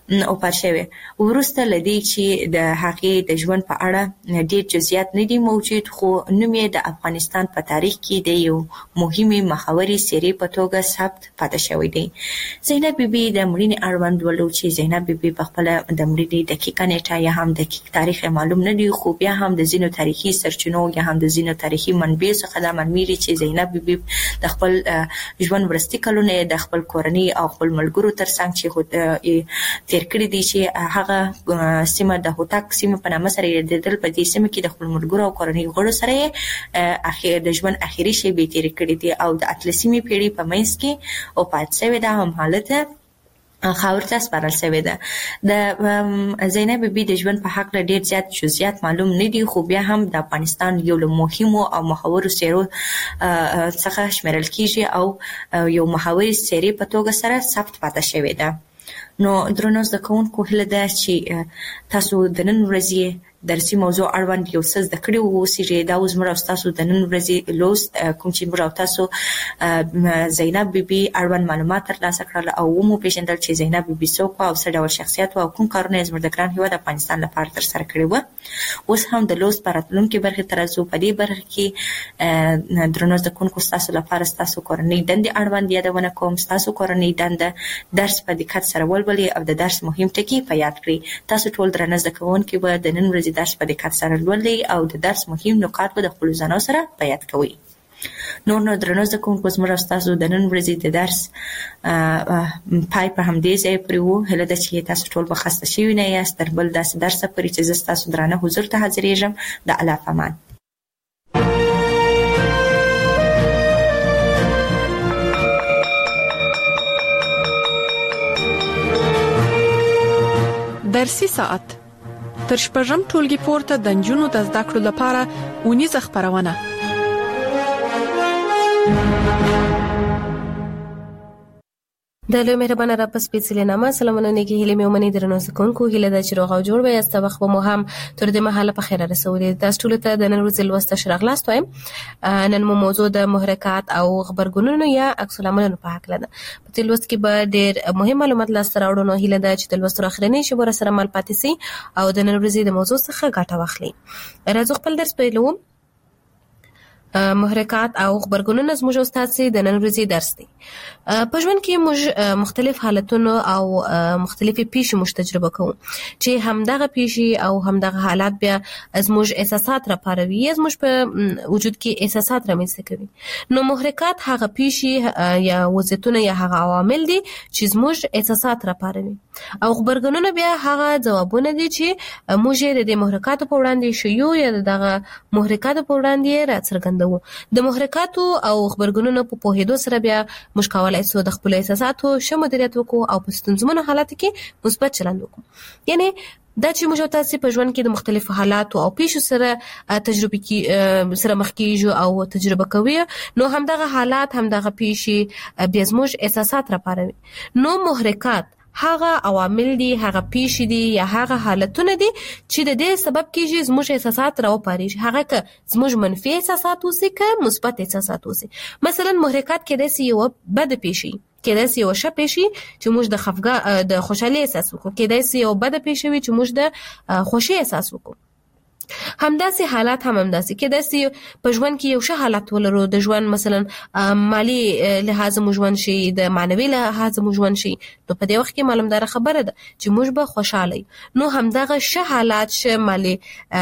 او پرشوي ورسته لدی چې د هغې د ژوند په اړه ډېر جزئیات نه دي موجود خو نوم یې د افغانستان په تاریخ کې د یو مهمه محوري سری په توګه ثبت پاتې شوی دی. زینب بیبي د مړینې اړوند ولو چې زینب بیبي په خپل د مړینې دقیقه نیټه یا هم دقیق تاریخ معلوم نه دی خو بیا هم د زینو تاریخي سرچینو یا هم د زینو تاریخي منبع څخه د منمیري چې زینب بیبي د خپل ژوند ورستي کلونه د خپل کورنۍ او خپل ملګرو ترڅنګ چې خو تیر کړی دي چې هغه سیمه د هوتک سیمه په نامه سره د دل په دې سیمه کې د خپل ملګرو او کورنۍ غړو سره اخر د ژوند اخیری شی به تیر کړی دي او د اتلسمې پیړۍ په منځ کې او پات شوی دا هم حالت خاورته سپارل شوی ده. د زینب بیبي د ژوند په حق ډېر زیات جزئیات معلوم نه دي خو بیا هم د افغانستان یو له مهمو او محوري سیرو څخه شمیرل کیږي او یو محوري سری په توګه سره ثبت پاتې شوی ده. نو درنو زده کوونکو هیله ده چې تاسو د نن ورځې درسي موضوع اړوند یو څه زده کړي وو چې دا اوس موږ تاسو د نن ورځې لوست کوم چې موږ تاسو زینب بیبي اړوند معلومات ترلاسه کړل او مو پیژندل چې زینب بیبي څوک او څه ډول شخصیت او کوم کارونه زموږ د ګران هیواد افغانستان لپاره تر سره کړی وو. اوس هم د لوست پراتلونکو برخه ترازو په دې برخه کې درنو زده کوونکو تاسو لپاره تاسو کورنۍ دندې اړوند یادونه کوم. تاسو کورنۍ دنده درس په دقت سره ولولئ او د درس مهم ټکي په یاد کړئ. تاسو ټول درنو زده کوونکو به د نن ورځې درس په دقت سره لولئ او د درس مهم نکات به د خپل ځانو سره بیان کوئ. نور نو درنو زده کوونکو زموږ تاسو د نن ورځې د درس پای په همدې ځای پورې وو. هله ده چې تاسو ټول به خسته شوي نه یاست. تر بل داسې درسه پورې چې زه ستاسو درانه حضور ته حاضرېږم. د الله په امان. درسي ساعت تر شپږم ټولګي پورته د نجونو د زده کړو لپاره اونیزه خبرونه. د لوی مهربانه رب سپیڅلې نامه سلامونه نیکی هیله مې ومني درنو زکونکو هیله د چروغ او جوړ وي است وخت مو هم تر دې مهاله په خیره رسولې. تاسو ټول ته د نن ورځې لوست شرغلاست وایم. نن مو موضوع د محرکات او خبرګونونو یا عکس العملونو په حق لده. په دې لوست کې به ډېر مهم معلومات لاسته راوړو. نو هیله ده چې د لوست اخرنی شی ور سره مل پاتې سي او د نن ورځې د موضوع څخه ګټه واخلي. راځو خپل درس پیلوو. محرکات او خبرګونونه زموږ استاد سي د نن ورځې درس دی. په ژوند کې موږ مختلف حالتونو او مختلفي پیښې موږ تجربه کوو چې همدغه پیښې او همدغه حالات بیا زموږ احساسات راپاروي یا زموږ په وجود کې احساسات رامنځته کوي. نو محرکات هغه پیښې یا وضعیتونه یا هغه عوامل دي چې زموږ احساسات راپاروي او خبرګونونه بیا هغه ځوابونه دي چې موږ د محرکاتو په وړاندې شیو یا دغه محرکاتو په وړاندې راڅرګندوو. د محرکاتو او خبرګونونو په پوهېدو سره بیا موږ کولای شو د خپل احساساتو ښه مدیریت وکړو او په ستونزمنو حالاتو کې مثبت چلند وکړو. یعنی دا چې موږ تاسو په ژوند کې د مختلفو حالاتو او پیښو سره تجربه کې سره مخ کیږو او تجربه کوي نو همدغه حالات همدغه پیښې بیا زموږ احساسات راپاروي. نو محرکات هغه عوامل دي هغه پیښې دي یا هغه حالتونه دي چې د دې سبب کېږي زموږ احساسات راوپاريږي. هغه که زموږ منفي احساسات اوسي که مثبت احساسات اوسي. مثلا محرکات کېدای شي یو بد پیښې کېدای شي یو ښه پیښې چې موږ د خفګان د خوشحالۍ احساس وکړو. کېدای شي یو بد پیښې وي چې موږ د خوشي احساس وکړو. همداسې حالات هم همداسې کېدای شي په ژوند کې یو ښه حالت ولرو. د ژوند مثلا مالی لحاظ مو ژوند شي د معنوي لحاظ مو ژوند شي نو په دې وخت کې معلومدار خبره ده چې موږ به خوشاله یو. نو همدغه ښه حالات ښه مالی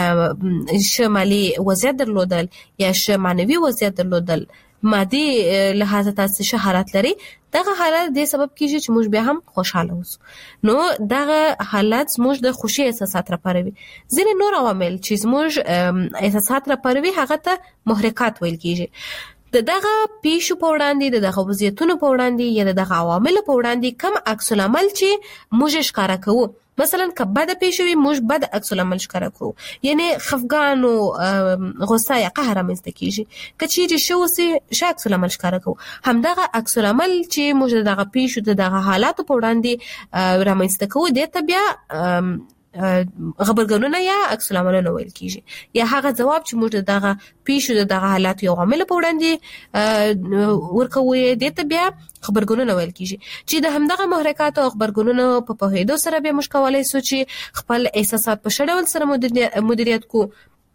ښه مالی وضعیت درلودل یا ښه معنوي وضعیت درلودل مادي لحاظ تاسو ښه حالت لري دغه حالت د سبب کیږي چې موږ بیا هم خوشاله اوسو. نو دغه حالت موږ د خوشي احساسات راپاروي. ځینې نور عوامل چې موږ احساسات راپاروي هغه ته محرکات ویل کیږي. د دغه پیښو په وړاندې د دغه وضعیتونو په وړاندې یا د دغه عوامل په وړاندې کم عکس العمل چې موږ ښکارا کوو. مثلا که بد پیښوي موږ بد عکس العمل ښکارا کوو. یعنی خفګان او غصه یا قهر رامنځته کیږي. که چیرې ښه اوسي ښه عکس العمل ښکارا کوو. همدغه عکس العمل چې موږ دغه پیښو د دغه حالاتو په وړاندې رامنځته کوو دې ته بیا خبرګونونه یا عکس العملونه ویل کیږي یا هغه جواب چې موږ دغه پیښو دغه حالات یو عامل په وړاندې ورکوي د ته بیا خبرګونونه ویل کیږي چې د همدغه محرکات او خبرګونونو په پوهېدو سره به موږ کولای شو چې خپل احساسات په ښه ډول سره مدیریت کو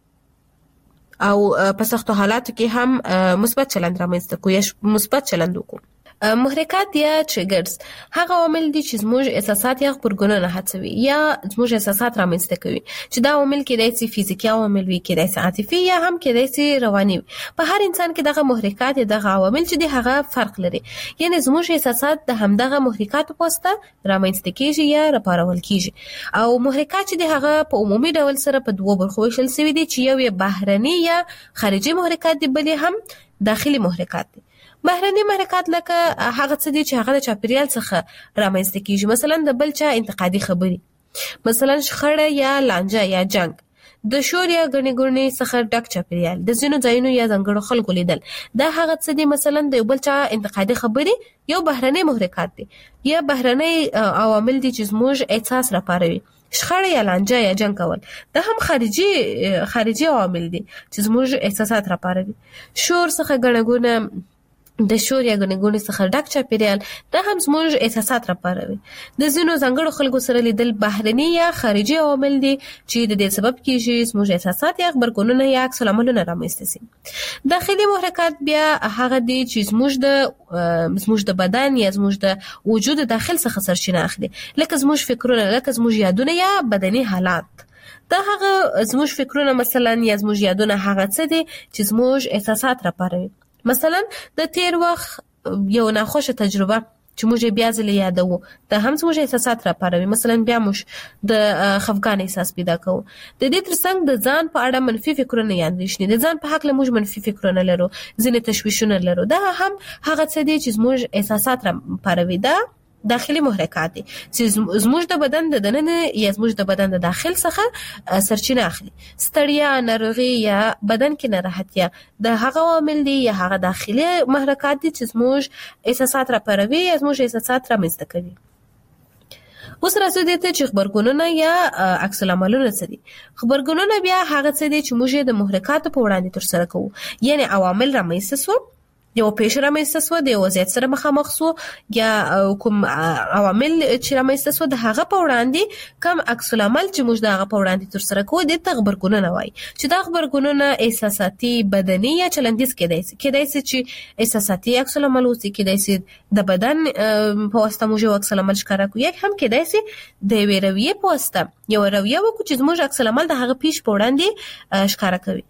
او په سختو حالاتو کې هم مثبت چلند رامنځته کوو یا مثبت چلند وکړو. محرکات یا ټریګرز هغه عوامل دي چې زموږ احساسات یا خبرګونونه هڅوي یا زموږ احساسات رامنځته کوي چې دا عوامل کېدای شي فزیکي عوامل وي، کېدای شي عاطفي یا هم کېدای شي رواني وي. په هر انسان کې دغه محرکات یا دغه عوامل چې دي هغه فرق لري، یعنی زموږ احساسات د همدغه محرکاتو په واسطه رامنځته کېږي یا راپارول کېږي او محرکات چې دي هغه په عمومي ډول سره په دوه برخو ویشل شوي دي چې یو یې بهرني یا خارجي محرکات دي، بل هم داخلي محرکات دي. بهرني محرکات لکه هغه څه دي چې هغه د چاپیریال څخه رامنځته کیږي، مثلا د بل چا انتقادي خبري، مثلا شخړه یا لانجه یا جنگ، د شور یا غني ګونی څخه ډک چاپیریال، د ځینو ځایونو یا ځنګړو خلکو لیدل، دا هغه څه دي مثلا د بل چا انتقادي خبري یو بهرني محرکات دي یا بهرني عوامل دي چې زموږ احساس راپاروي. شخړه یا لانجه یا جنگ کول دا هم خارجي خارجي عوامل دي چې زموږ احساسات راپاروي. شور څخه غنګونه د شور یا غنګونی څخه ډک چاپیریال دا هم زموږ احساسات راپاروي. د ځینو ځنګړو خلکو سره لیدل بهرني یا خارجي عوامل دي چې د دې سبب کیږي زموږ احساسات یا خبرګونونه یا عکس العملونه رامنځته شي. داخلي محرکات بیا هغه دي چې زموږ د زموږ د بدن یا زموږ د وجود داخل څخه سرچینه اخلي، لکه زموږ فکرونه، لکه زموږ یادونه یا بدني حالات. دا هغه زموږ فکرونه مثلا یا زموږ یادونه هغه څه دي چې زموږ احساسات راپاروي. مثلا د تیر وخت یو ناخوښه تجربه چې موږ بیا ځل یادو دا هم زموږ احساسات راپاروي، مثلا بیا موږ د خفګان احساس پیدا کوو. د دې ترڅنګ د ځان په اړه منفي فکرونه یا اندېښنې، د ځان په حق له موږ منفي فکرونه لرو، ځینې تشویشونه لرو، دا هم هغه څه دي چې زموږ احساسات راپاروي. دا داخلي محرکات دي چې زموږ د بدن د دننه یا زموږ د بدن د داخل څخه سرچینه اخلي. ستړیا، ناروغي یا بدن کې ناراحتیا د هغه عوامل دي یا هغه داخلي محرکات دي چې زموږ احساسات راپاروي یا زموږ احساسات رامنځته کوي. اوس راځو دې ته چې خبرګونونه یا عکس العملونه څه دي. خبرګونونه بیا هغه څه دي چې موږ د محرکاتو په وړاندې ترسره کوو، یعنی عوامل رامنځته شو، یو پیښه رامنځته شوه، د یو وضعیت سره مخامخ شو یا کوم عوامل چې رامنځته شوه د هغه په وړاندې کوم عکس العمل چې موږ د هغه په وړاندې ترسره کوو دې ته خبرګونونه وایي، چې دا خبرګونونه احساساتي، بدني یا چلندیز کېدای شي. کېدای شي چې احساساتي عکس العمل اوسي، کېدای شي د بدن په واسطه موږ یو عکس العمل ښکاره کوو، یا هم کېدای شي د یوې رویې په واسطه یو رویه وکړو چې زموږ عکس العمل د هغه پیښې په وړاندې ښکاره کوي.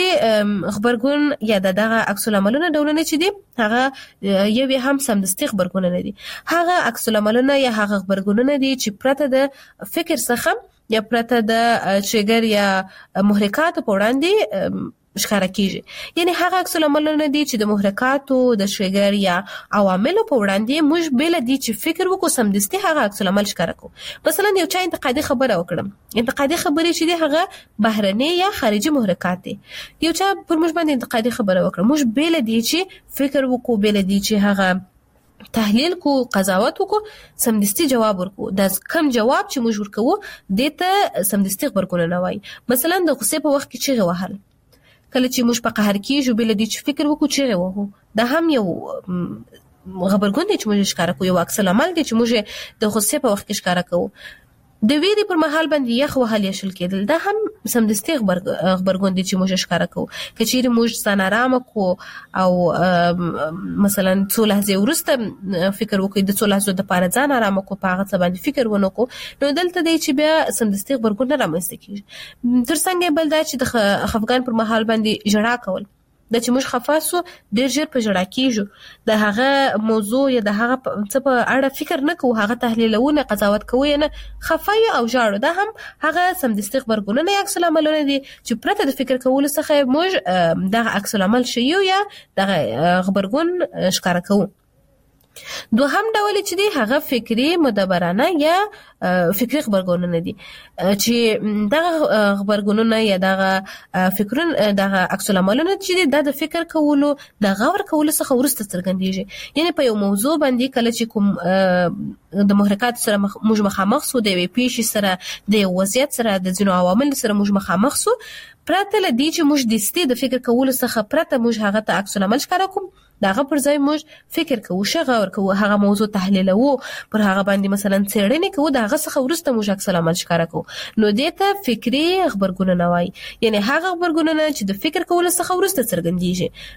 چې خبرګون یا دغه عکس العملونه ډولونه چې دي هغه یو هم سمدستي خبرګونونه دي. هغه عکس العملونه یا هغه خبرګونونه دي چې پرته د فکر څخه یا پرته د ټریګر یا محرکاتو په وړاندې ښکاره کیږي، یعنی هغه عکس العملونه دي چې د محرکاتو، د ټریګر یا عواملو په وړاندې موږ بل دي چې فکر وکړو سمدستي هغه عکس العمل ښکاره کوو. مثلا یو چا انتقادي خبره وکړم، انتقادي خبرې چې دي هغه بهرني یا خارجي محرکات دي. یو چا پر موږ باندې انتقادي خبره وکړه، موږ بل دي چې فکر وکړو، بل دي چې هغه تحلیل کو، قضاوت وکړو، سمدستي جواب ورکو. دا کم جواب چې موږ ورکوو دته سمدستي خبرګونونه وایي. مثلا د غصې په وخت کې چیغې وهل، کله چې موږ په قهر کېږو بل دي چې فکر وکړو چیغې وهو، دا هم یو خبرګون دی چې موږ ښکاره کوو، یو عکس العمل دی چې موږ د غصې په وخت کې ښکاره کوو. د ویرې پر مهال باندې یخ وهل یا شل کېدل، دا هم سمدستي خبرګون دی چې موږ ښکاره کوو. که چیرې موږ ځان ارامه کو او مثلا څو لحظې وروسته فکر وکړو د څو لحظو دپاره ځان ارامه کو، په هغه څه باندې فکر ونه کړو، نو دلته دی چې بیا سمدستي خبرګون نه رامنځته کېږي. تر څنګ بل دا چې د خفګان پر مهال باندې ژړا کول، دا چې موږ خفه سو ډېر ژر په ژړا کېږو، د هغه موضوع یا د هغه څه په اړه فکر نه کوو، هغه تحلیلونه قضاوت کوو یا نه، خفه یو او ژاړو، دا هم هغه سمدستي خبرګونونه یا عکس العملونه دي چې پرته د فکر کولو څخه موږ دغه عکس العمل ښیو یا دغه خبرګون ښکاره کوو. دوهم ډول چې دی هغه فکری مدبرانه یا فکری خبرګونونه دي چې دغه خبرګونونه یا دغه فکرونه دغه عکس العملونه چې دی د فکر کولو د غور کولو څخه ورسته څرګندېږي. یعنی په یو موضوع باندې کله چې کوم د محرکات سره موږ مخامخ سو د پیښې سره د وضعیت سره د ځینو عوامل سره موږ مخامخ سو، پرته ل دې چې موږ د ستې د فکر کولو څخه پرته موږ هغه ته عکس العمل ښکاره کوم، داغه پر ځای موږ فکر کوو، شغور کوو، هغه موضوع تحلیلوو، پر هغه باندې مثلا څېړنې کوو، داغه څخه ورسته موږ عکس العمل ښکاره کوو. نو دې ته فکری خبرګونونه وایي، یعنی هغه خبرګونونه چې د فکر کولو څخه ورسته څرګندېږي.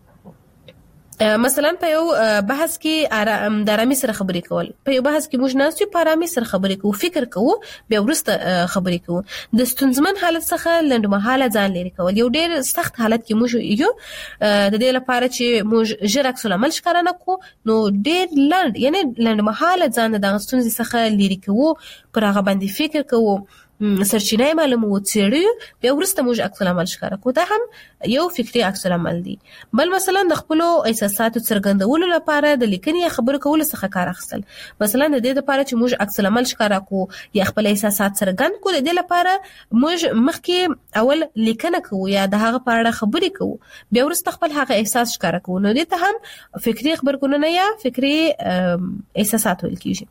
مثلا په یو بحث کې د آرامي سره خبرې کول، په یو بحث کې موږ ناست یو په آرامي سره خبرې کوو، فکر کوو، بیا وروسته خبرې کوو. د ستونزمن حالت څخه لنډمهاله ځان لرې کول، یو ډېر سخت حالت کې موږ یو د دې لپاره چې موږ ژر عکس العمل ښکاره نه کړو، نو ډېر لنډ یعنی لنډمهاله ځان د دغه ستونزې څخه لرې کوو، پر هغه باندې فکر کوو، سرچینه معلومو، څېړو، بیا وروسته موږ عکس العمل ښکاره کوو. دا هم یو فکری عکس العمل دی. بل مثلا د خپل احساساتو څرګندولو لپاره د لیکنې یا خبرو کولو څخه کار اخیستل. مثلا د دې لپاره چې موږ عکس العمل ښکاره کوو یا خپل احساسات څرګند کوو، د دې لپاره موږ مخکې اول لیکنه کوو یا د هغه په اړه خبرې کوو، بیا وروسته خپل هغه احساس ښکاره کوو. نو دې ته هم فکری خبرګونونه یا فکری احساسات ویل کیږي.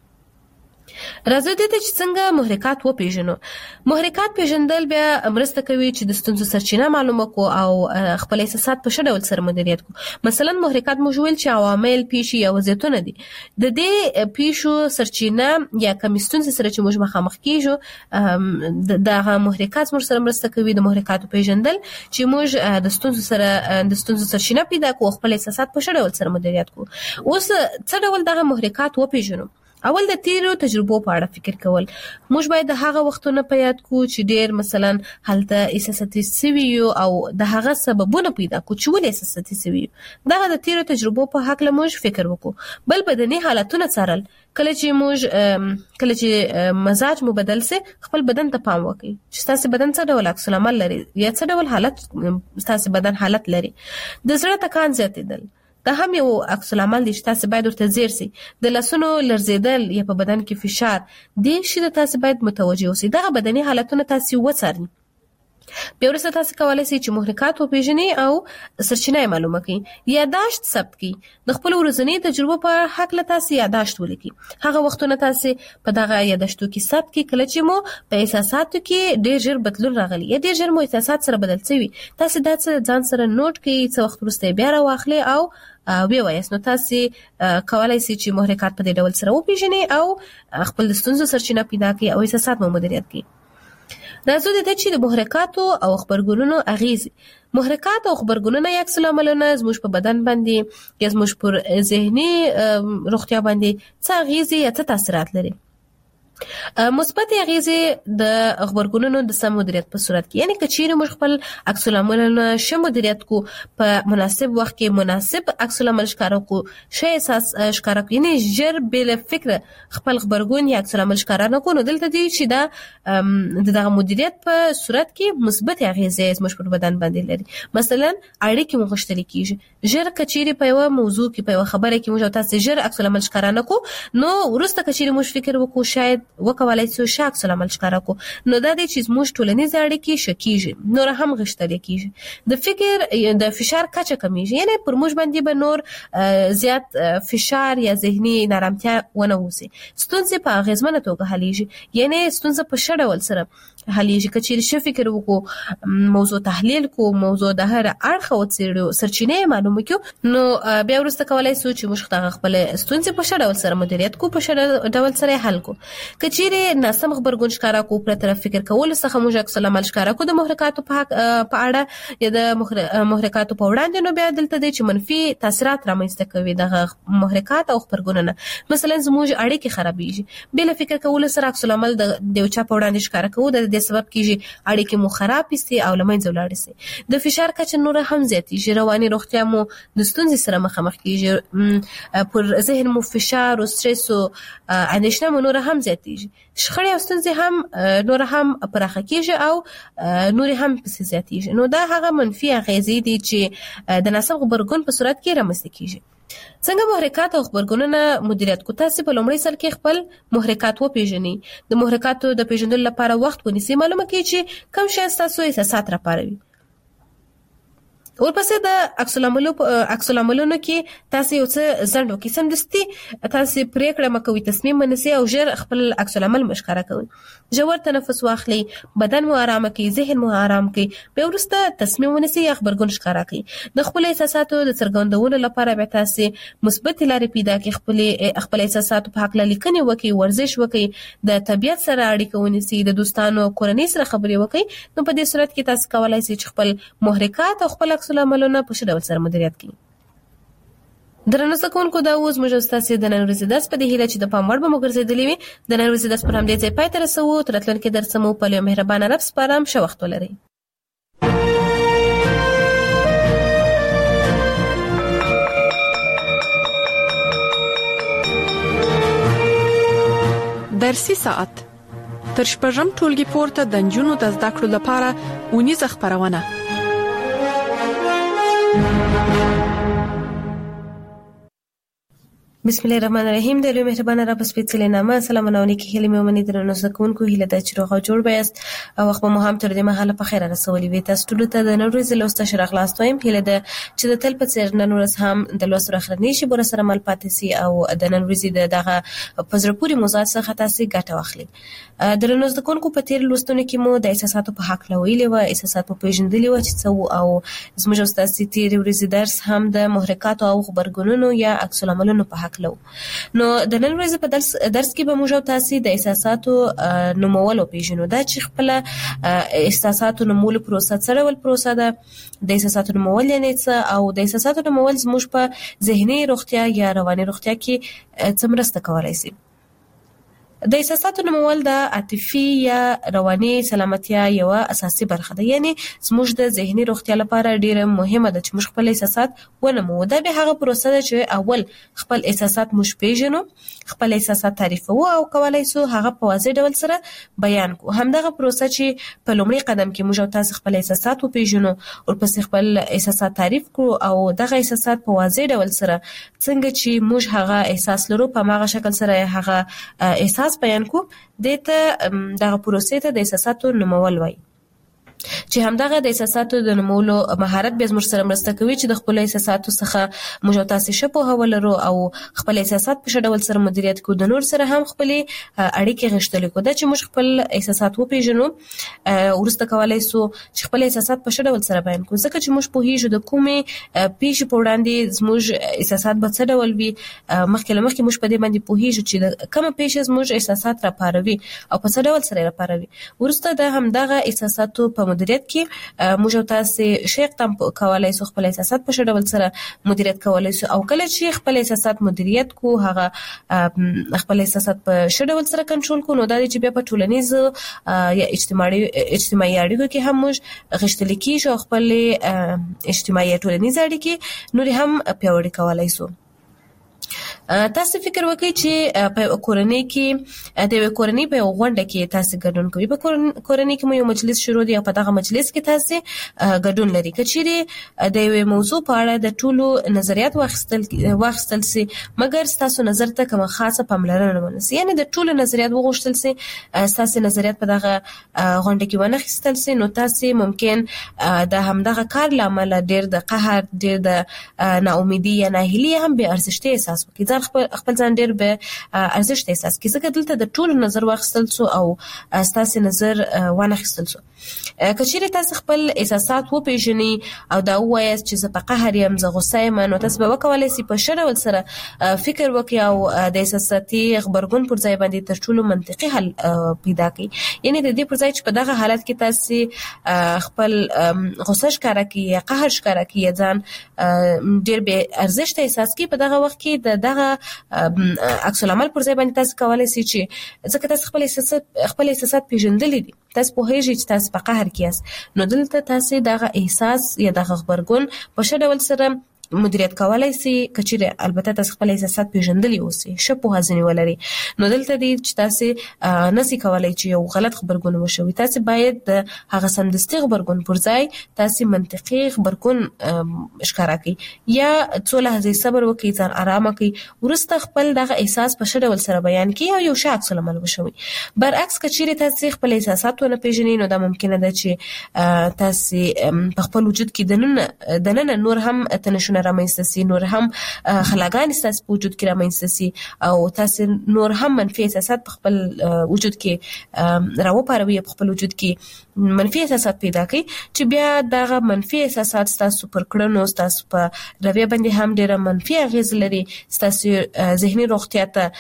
راځو دې ته چې څنګه محرکات وپېژنو. محرکات پیژندل بیا مرسته کوي چې د ستونزو سرچینه معلومه کو او خپل احساسات په ښه ډول سره مدیریت کو. مثلا محرکات موږ ویل چې عوامل، پیښې یا وضعیتونه دي. د دې پیښو سرچینه یا کومې ستونزې سره چې موږ مخامخ کیږو، دغه محرکات موږ سره مرسته کوي د محرکاتو پیژندل چې موږ د ستونزو سره د ستونزو سرچینه پیدا کو، خپل احساسات په ښه ډول سره مدیریت کو. اوس څه ډول دغه محرکات وپېژنو؟ اول د تیرو تجربو په اړه فکر کول. موږ باید د هغه وختونو په یاد کو چې ډېر مثلا هلته احساساتي سوي یو او د هغه سببونه پیدا کو چې ولې احساساتي سوي یو. دغه د تیرو تجربو په حق له موږ فکر وکړو. بل بدني حالتونه څارل، کله چې موږ کله چې مزاج مو بدل سي، خپل بدن ته پام وکړئ چې تاسو بدن څه ډول عکس العمل لري یا څه ډول حالت تاسو بدن حالت لري. د زړه ټکان زیاتېدل دا هم یو عکس العمل دی چې تاسو باید ورته ځیر سي. د لاسونو لرزیدل یا په بدن کې فشار، دې شي د تاسو باید متوجه اوسئ. دغه بدني حالتونه تاسو وڅارئ. بیا وروسته تاسو کولای شئ چې محرکات وپېژنئ او سرچینه معلومه کړئ. یاداشت ثبت کړئ. د خپل ورځني تجربو په حق له تاسو یاداشت ولیکئ. هغه وختونه تاسو په دغه یاداشتو کې ثبت کړئ کله چې مو په احساساتو کې ډېر ژر بدلون راغلی یا ډېر ژر مو احساسات سره بدل شوي. تاسو دا ځان سره نوٹ کړئ، څه وخت وروسته بیا راواخلئ او وی وایاست. نو تاسو کولای شئ چې محرکات په دې ډول سره وپېژنئ او خپل ستونزو سرچینه پیدا کړئ او احساسات مو مدیریت کړئ. راځو د دې چې د محرکاتو او خبرګونونو اغیز. محرکات او خبرګونونه یا عکس العملونه زموږ په بدن باندې یا زموږ پر ذهني روغتیا باندې څه اغیز یا څه تاثیرات لري؟ مثبت اغیزې د خبرګونونو د سم مدیریت په صورت کې، یعنی کچېرې موږ خپل عکس العملونه ښه مدیریت کو، په مناسب وخت کې مناسب عکس العمل ښکاره کو، ښه احساس ښکاره کو، یعنی ژر بل فکر خپل خبرګون یا عکس العمل ښکاره نه کو، نو دلته دی چې دا د دغه مدیریت په صورت کې مثبت اغیزې زموږ پر بدن باندې لري. مثلا اړیکې مو غښتلې کیږي. ژر کچېرې په یو موضوع کې په یو خبره کې موږ تاسو ژر عکس العمل ښکاره نه کو، نو وروسته کچېرې موږ فکر وکړو شاید وکولای شو ښه عکس العمل ښکاره کو، نو دا دی چې زموږ ټولنیز اړیکې ښه کیږي، نور هم غښتلې کیږي. د فکر د فشار کچه کمیږي، یعنی پر موږ باندې به نور زیات فشار یا ذهني نارامتیا ونه وسی. ستونزې په اغیزمنه توګه حلیږي، یعنی ستونزه په ښه ډول سره حلیږي. کچېرې ښه فکر وکړو، موضوع تحلیل کو، موضوع د هر اړخه وڅېړو، سرچینې معلومه کړو، نو بیا وروسته کولای شو چې موږ دغه خپل ستونزې په ښه ډول سره مدیریت کو، په ښه ډول سره حل کو. کچېرې ناسم خبرګون ښکاره کو، پرته فکر کولو څخه موږ عکس العمل ښکاره کو د محرکاتو په اړه یا د محرکاتو په وړاندې، نو بیا دلته دی چې منفي تاثیرات رامنځته کوي دغه محرکات او خبرګونونه. مثلا زموږ اړیکې خرابېږي، بې له فکر کولو سره عکس العمل د یو چا په وړاندې ښکاره کوو، د دې سبب کېږي اړیکې مو خرابې سي او له منځه ولاړې سي. د فشار کچه نوره هم زیاتېږي، رواني روغتیا مو د ستونزې سره مخامخ کېږي، پر ذهن مو فشار او سترس او اندېښنه مو نوره هم زیاتېږي. شخړې او ستونزې هم نور هم پراخه کېږي او نور هم پسې زیاتېږي. نو دا هغه منفي اغیزې دي چې د ناسم خبرګون په صورت کې رامنځته کېږي. څنګه محرکات او خبرګونونه مدیریت کو؟ تاسو په لومړي سر کې خپل محرکات وپیژنئ. د محرکاتو د پیژندلو لپاره وخت ونیسئ. معلومه کړئ چې کوم شی تاسو احساسات راپاروي. ورپسې د عکس العملو عکس العملونو کې تاسو یو څه ځند وکړئ. سمدستي تاسو پریکړه مکوئ، تصمیم ونیسئ او ژر خپل عکس العمل مشخره کوئ. ژور تنفس واخلئ، بدن مو آرام کړئ، ذهن مو آرام کړئ. بیا وروسته تصمیم ونیسئ یا خبرګون ښکاره کړئ. د خپل احساساتو د څرګندولو لپاره به تاسو مثبت لارې پیدا کړئ. خپل خپل احساساتو په حق لیکنې وکړئ، ورزش وکړئ، د طبیعت سره اړیکه ونیسئ، د دوستانو کورنۍ سره خبرې وکړئ. نو په دې صورت کې تاسو کولای شئ چې خپل محرکات او خپل عکس العملونه په ښه ډول سره مدیریت کړئ. درنو زده کوونکو، دا اوس موږ ستاسو د نن ورځې درس په دې هیله چې د پام وړ به مو ګرځېدلی وي. د نن ورځې درس پر همدې ځای پای ته رسوو. تر راتلونکي درس مو په یو مهربانه رب سپارم. ښه وخت ولرئ. درسي ساعت تر شپږم ټولګي پورته د نجونو د زده کړو لپاره اونیزه خبرونه. بسم الله الرحمن الرحیم. د لوی مهربان رب سپېڅلې نامه سلامونه او نیکی هیلې مې ومني. درنو زده کوونکو، هیله ده چې روغ او جوړ به یاست او وخت مو هم تر دې مهاله په خیر رسولي وي. تاسو ټولو ته د نن ورځې لوست شروع خلاص وایم. هیله ده چې د تل په څیر نن ورځ هم د لوست راخرنی شي بور سره مل پاتې سي او د نن ورځې د دغه پزره پوری موضوع څخه تاسو ګټه واخلئ. درنو زده کوونکو، په تیر لوستونو کې مو د احساساتو په حق لویلې و، احساسات په پیژندلې و چې څو او زموږ استاد تیر ورځې درس هم د محرکات او خبرګونونو یا عکس العملونو په حق لو. نو د نن ورځې په درس درس کې به موږ تاسو د احساساتو نومول پیژنو. دا چې خپل احساساتو نومول پروسه سره ول پروسه ده. د احساساتو نومول یعنی څه او د احساساتو نومول زموږ په ذهني روغتیا یا رواني روغتیا کې څه مرسته کولای شي. د احساساتو نومول د عاطفي یا رواني سلامتیا یو اساسي برخه ده. یعنی زموږ د ذهني روغتیا لپاره ډیره مهمه ده چې موږ خپل احساسات ونمو. دا به هغه پروسه ده چې اول خپل احساسات موږ پیژنو، خپل احساسات تعریفو او کولای شو هغه په واضح ډول سره بیان کو. همدغه پروسه چې په لومړي قدم کې موږ تاسو خپل احساسات وپیژنو او پس خپل احساسات تعریف کو او دغه احساسات په واضح ډول سره څنګه چې موږ هغه احساس لرو په هغه شکل سره هغه احساس بیان کو. دته دغه پروسې ته د احساساتو نومول وایي. چې همدغه د احساساتو د نومولو مهارت به زموږ سره مرسته کوي چې د خپل احساساتو څخه موږ تاسو شپه هولرو او خپل احساسات په ډول سره مدیریت کو. د نور سره هم خپل اړیکې غښتلې کو. دا چې موږ خپل احساسات وپیژنو ورسته کولای شو چې خپل احساسات په ډول سره بیان کو. ځکه چې موږ په هیڅ د کومې پیښې په وړاندې زموږ احساسات به څه ډول وي. مخکې لمخکې موږ په دې باندې په هیڅ چې کومه پیښه زموږ احساسات را پاروي او په څه ډول سره را پاروي. ورسته د همدغه احساساتو په مدیریت کې موږ تاسو شیخ تم کولای شو خپل احساسات په ډول سره مدیریت کولای شو. او کله چې خپل احساسات مدیریت کو هغه خپل احساسات په ډول سره کنټرول کو، نو دا چې بیا په ټولنیز یا اجتماعي اجتماعي اړیکو کې هم موږ غښتل کیږو. خپل اجتماعي ټولنیز اړیکې نور هم پیاوړې کولای شو. تاسو فکر وکړئ چې په کورنۍ کې د کورنۍ په غونډه کې تاسو ګډون کوئ. په کورنۍ کې مو یو مجلس شروع دی او په دغه مجلس کې تاسو ګډون لري. کچېره د یو موضوع په اړه د ټولو نظریات واخیستل واخیستل سي، مګر تاسو نظر ته کومه خاصه پاملرنه ونیسئ. یعنی د ټولو نظریات وغوښتل سي، تاسو نظریات په دغه غونډه کې ونه خېستل سي، نو تاسو ممکن د همدغه کار لامل ډېر د قهر، ډېر د ناامیدي یا ناهیلي هم به ارزښت احساس وکړي. خپل خپل ځان ډېر به ارزښت احساس کړي. ځکه دلته د ټولو نظر واخیستل سو او تاسو نظر وانه خېستل سو. کچېره تاسو خپل احساسات وپیژنئ او دا وایاست چې زه په قهر یم، زه غوسه یم، نو تاسو به وکولای شئ په ښه ډول سره فکر وکړئ او د احساساتي خبرګون پر ځای باندې تر ټولو منطقي حل پیدا کړئ. یعنی د دې پر ځای چې په دغه حالت کې تاسو خپل غوسه ښکاره کړئ یا قهر ښکاره کړئ، ځان ډېر به ارزښت احساس کړئ، په دغه وخت کې د دغه عکس العمل پر ځای باندې تاسو کولای شئ چې ځکه تاسو خپل احساسات خپل احساسات پیژندلې دي، تاسو په هیڅ چې تاسو په قهر کې یاست، نو دلته تاسو دغه احساس یا دغه خبرګون په ښه ډول سره مدیریت کولای شي کچېره البته تاسو خپل احساسات پیژندلی اوسئ شپو هزنی ولري نو دلته دې چې تاسو نسی کولای چې یو غلط خبرګون وشوي تاسو باید هغه سمدستي خبرګون پر ځای تاسو منطقي خبرګون ښکارا کړئ یا څو لحظې صبر وکړئ ځان آرام کړئ ورسته خپل دغه احساس په ښه ډول سره بیان کړئ او یو ښه عکس العمل وشوي برعکس کچېره تاسو خپل احساسات ونه پیژنئ نو دا ممکنه ده چې تاسو په خپل وجود کې دننه دننه نور هم تنشونه رامنځته سي نور هم خلاګان ستاسو په وجود کې رامنځته سي او تاسو نور هم منفي احساسات په خپل وجود کې راوپاروي په خپل وجود کې منفي احساسات پیدا کوي چې بیا دغه منفي احساسات تاسو پر کړنو تاسو په رویه باندې هم ډېر منفي اغیز لري تاسو ذهني روغتیا ته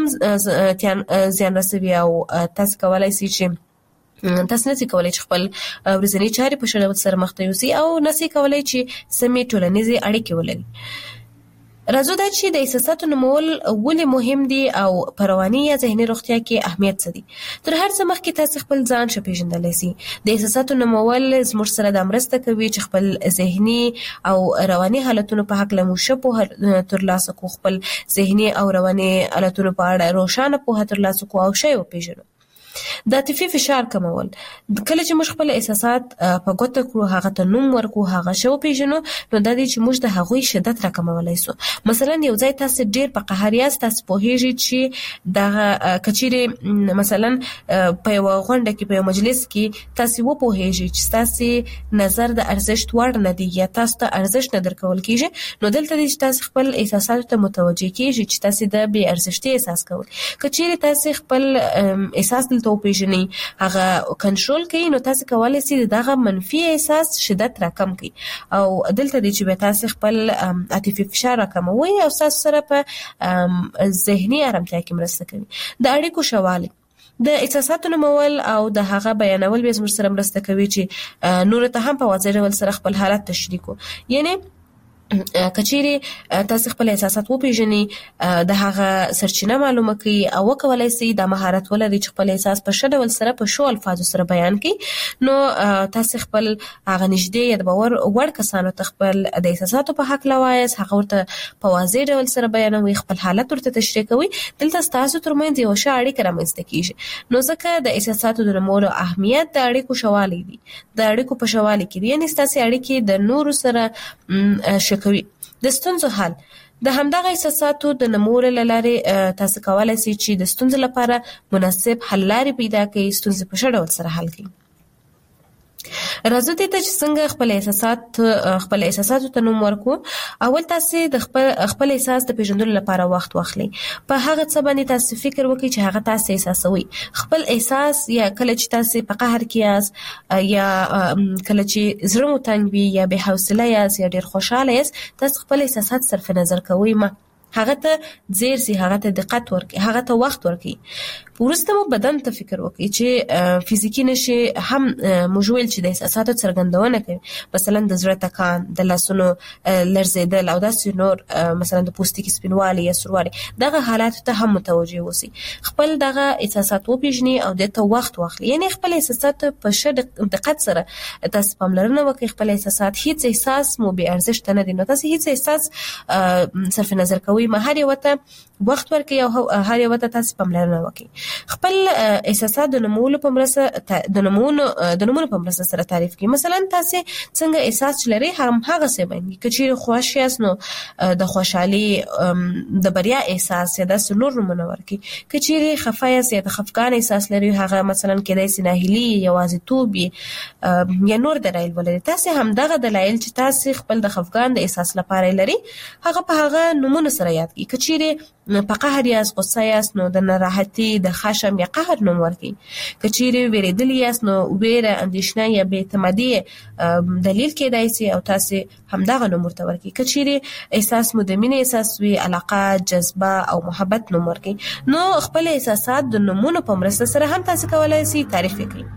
هم زیان رسوي او تاسو کولای شئ چې تاسو نسی کولای چې خپل ورځنی چارې په شړل سره مخ ته یوسي او نسی کولای چې سمې ټولنیزې اړیکې ولري راځو دا چې د احساساتو نمول ولې مهم دي او په رواني یا ذهني روغتیا کې اهمیت څه دي تر هر څه مخکې تاسو خپل ځان ښه پیژندلی سئ د احساساتو نمول زموږ سره د مرسته کوي چې خپل ذهني او رواني حالتونو په حق له مو ښه پوهه ترلاسه کړو خپل ذهني او رواني حالتونو په اړه روښانه پوهه ترلاسه کړو او ښه وپیژنو د عاطفي فشار کمول کله چې موږ خپل احساسات په ګوته کړو هغه ته نوم ورکړو هغه شو پیژنو نو د دې چې موږ د هغوی شدت راکمولای شو مثلا یو ځای تاسو ډیر په قهر یاست تاسو پوهیږئ چې د کچېره مثلا په یو غونډه کې په یو مجلس کې تاسو و پوهیږئ چې تاسو نظر د ارزښت وړ نه دی یا تاسو ته ارزښت نه درکول کیږي نو دلته چې تاسو خپل احساسات ته متوجه کیږئ چې تاسو د بې ارزښتي احساس کوئ کچېره تاسو خپل احساس ته پیژنئ هغه کنټرول کوي نو تاسو کولای شئ دغه منفي احساس شدت راکم کړئ او دلته د چې تاسو خپل عاطفي فشار راکموي او تاسو سره په ذهني آرامتیا کې مرسته کوي د اړیکو شواله د احساساتو نمول او د هغه بیانول به زموږ سره مرسته کوي چې نور ته هم په واضح ډول سره خپل حالت تشریح کړو یعنی کچېره تاسو خپل احساسات وپیژنئ د هغه سرچینه معلومه کړئ او وکولای شئ د مهارت ولرئ چې خپل احساس په ښه ډول سره په ښو الفاظو سره بیان کړئ نو تاسو خپل هغه نږدې یا د باور وړ کسانو ته خپل د احساساتو په حق لوایاست هغه ورته په واضح ډول سره بیانوي خپل حالت ورته تشریح کوي دلته تاسو ترمنځ یو ښه اړیکه رامنځته کیږي نو ځکه د احساساتو د نمولو اهمیت د اړیکو شوالی دی د اړیکو په شوالی کې دی یعنی تاسو اړیکې د نورو سره کوي د ستونزو حل د همدغه احساساتو د نمولو لارې تاسو کولای شئ چې د ستونزو لپاره مناسب حل لارې پیدا کړئ ستونزې په ښه ډول سره حل کړئ راځو دې ته چې څنګه خپل احساسات خپل احساساتو ته نوم ورکو اول تاسو د خپل خپل احساس د پیژندلو لپاره وخت واخلئ په هغه څه باندې تاسو فکر وکړئ چې هغه تاسو احساسوي خپل احساس یا کله چې تاسو په قهر کې یاست یا کله چې زړه مو تنګ وي یا بې حوصله یاست یا ډېر خوشاله یاست تاسو خپل احساسات صرف نظر کوئ ما هغه ته زیر سي هغه ته دقت ورکړئ هغه ته وخت ورکړئ ورسته مو بدن ته فکر وکړئ چې فزیکی نشي هم موجول چې د احساساتو څرګندونه کوي مثلا د زړه ټکان د لاسونو لړزیدل او داسې نور مثلا د پوستکي سپینوالي یا سروالي دغه حالات ته هم متوجه اوسئ خپل دغه احساسات وپیژنئ او د ته وخت واخلئ یعنی خپل احساسات په ښه دقت سره تاسو پاملرنه وکړئ خپل احساسات هیڅ احساس مو بې ارزښت نه دي نو تاسو هیڅ احساس صرف نظر کوئ ما هر یو ته وخت ورکړئ او هر یو ته تاسو پاملرنه وکړئ خپل احساسات د نمولو په مرسته د نمونو د نمونو په مرسته سره تعریف کړئ مثلا تاسو څنګه احساس لرئ هم هغه څه باندې کچې خوښ یاست نو د خوشحالي د بریا احساس یا د نور نمونه ورکړئ کچې خفه یاست یا د خفګان احساس لرئ هغه مثلا کېدای شي ناهیلي یوازیتوب یا نور دلایل ولري تاسو هم دغه دلایل چې تاسو خپل د خفګان د احساس لپاره لري هغه په هغه نمونه سره یاد کړئ کچې په قهر یاست غصه یاست نو د ناراحتي د خشم یا قهر نوم ورکړئ کچېرې ویریدلی یاست نو ویره اندېښنه یا بې اعتمادي دلیل کېدای شي او تاسو همدغه نوم ورته ورکړئ کچېرې احساس مو د مینې احساس وي علاقه جذبه او محبت نوم ورکړئ نو خپل احساسات د نومونو په مرسته سره هم تاسو کولای شئ تعریف کړئ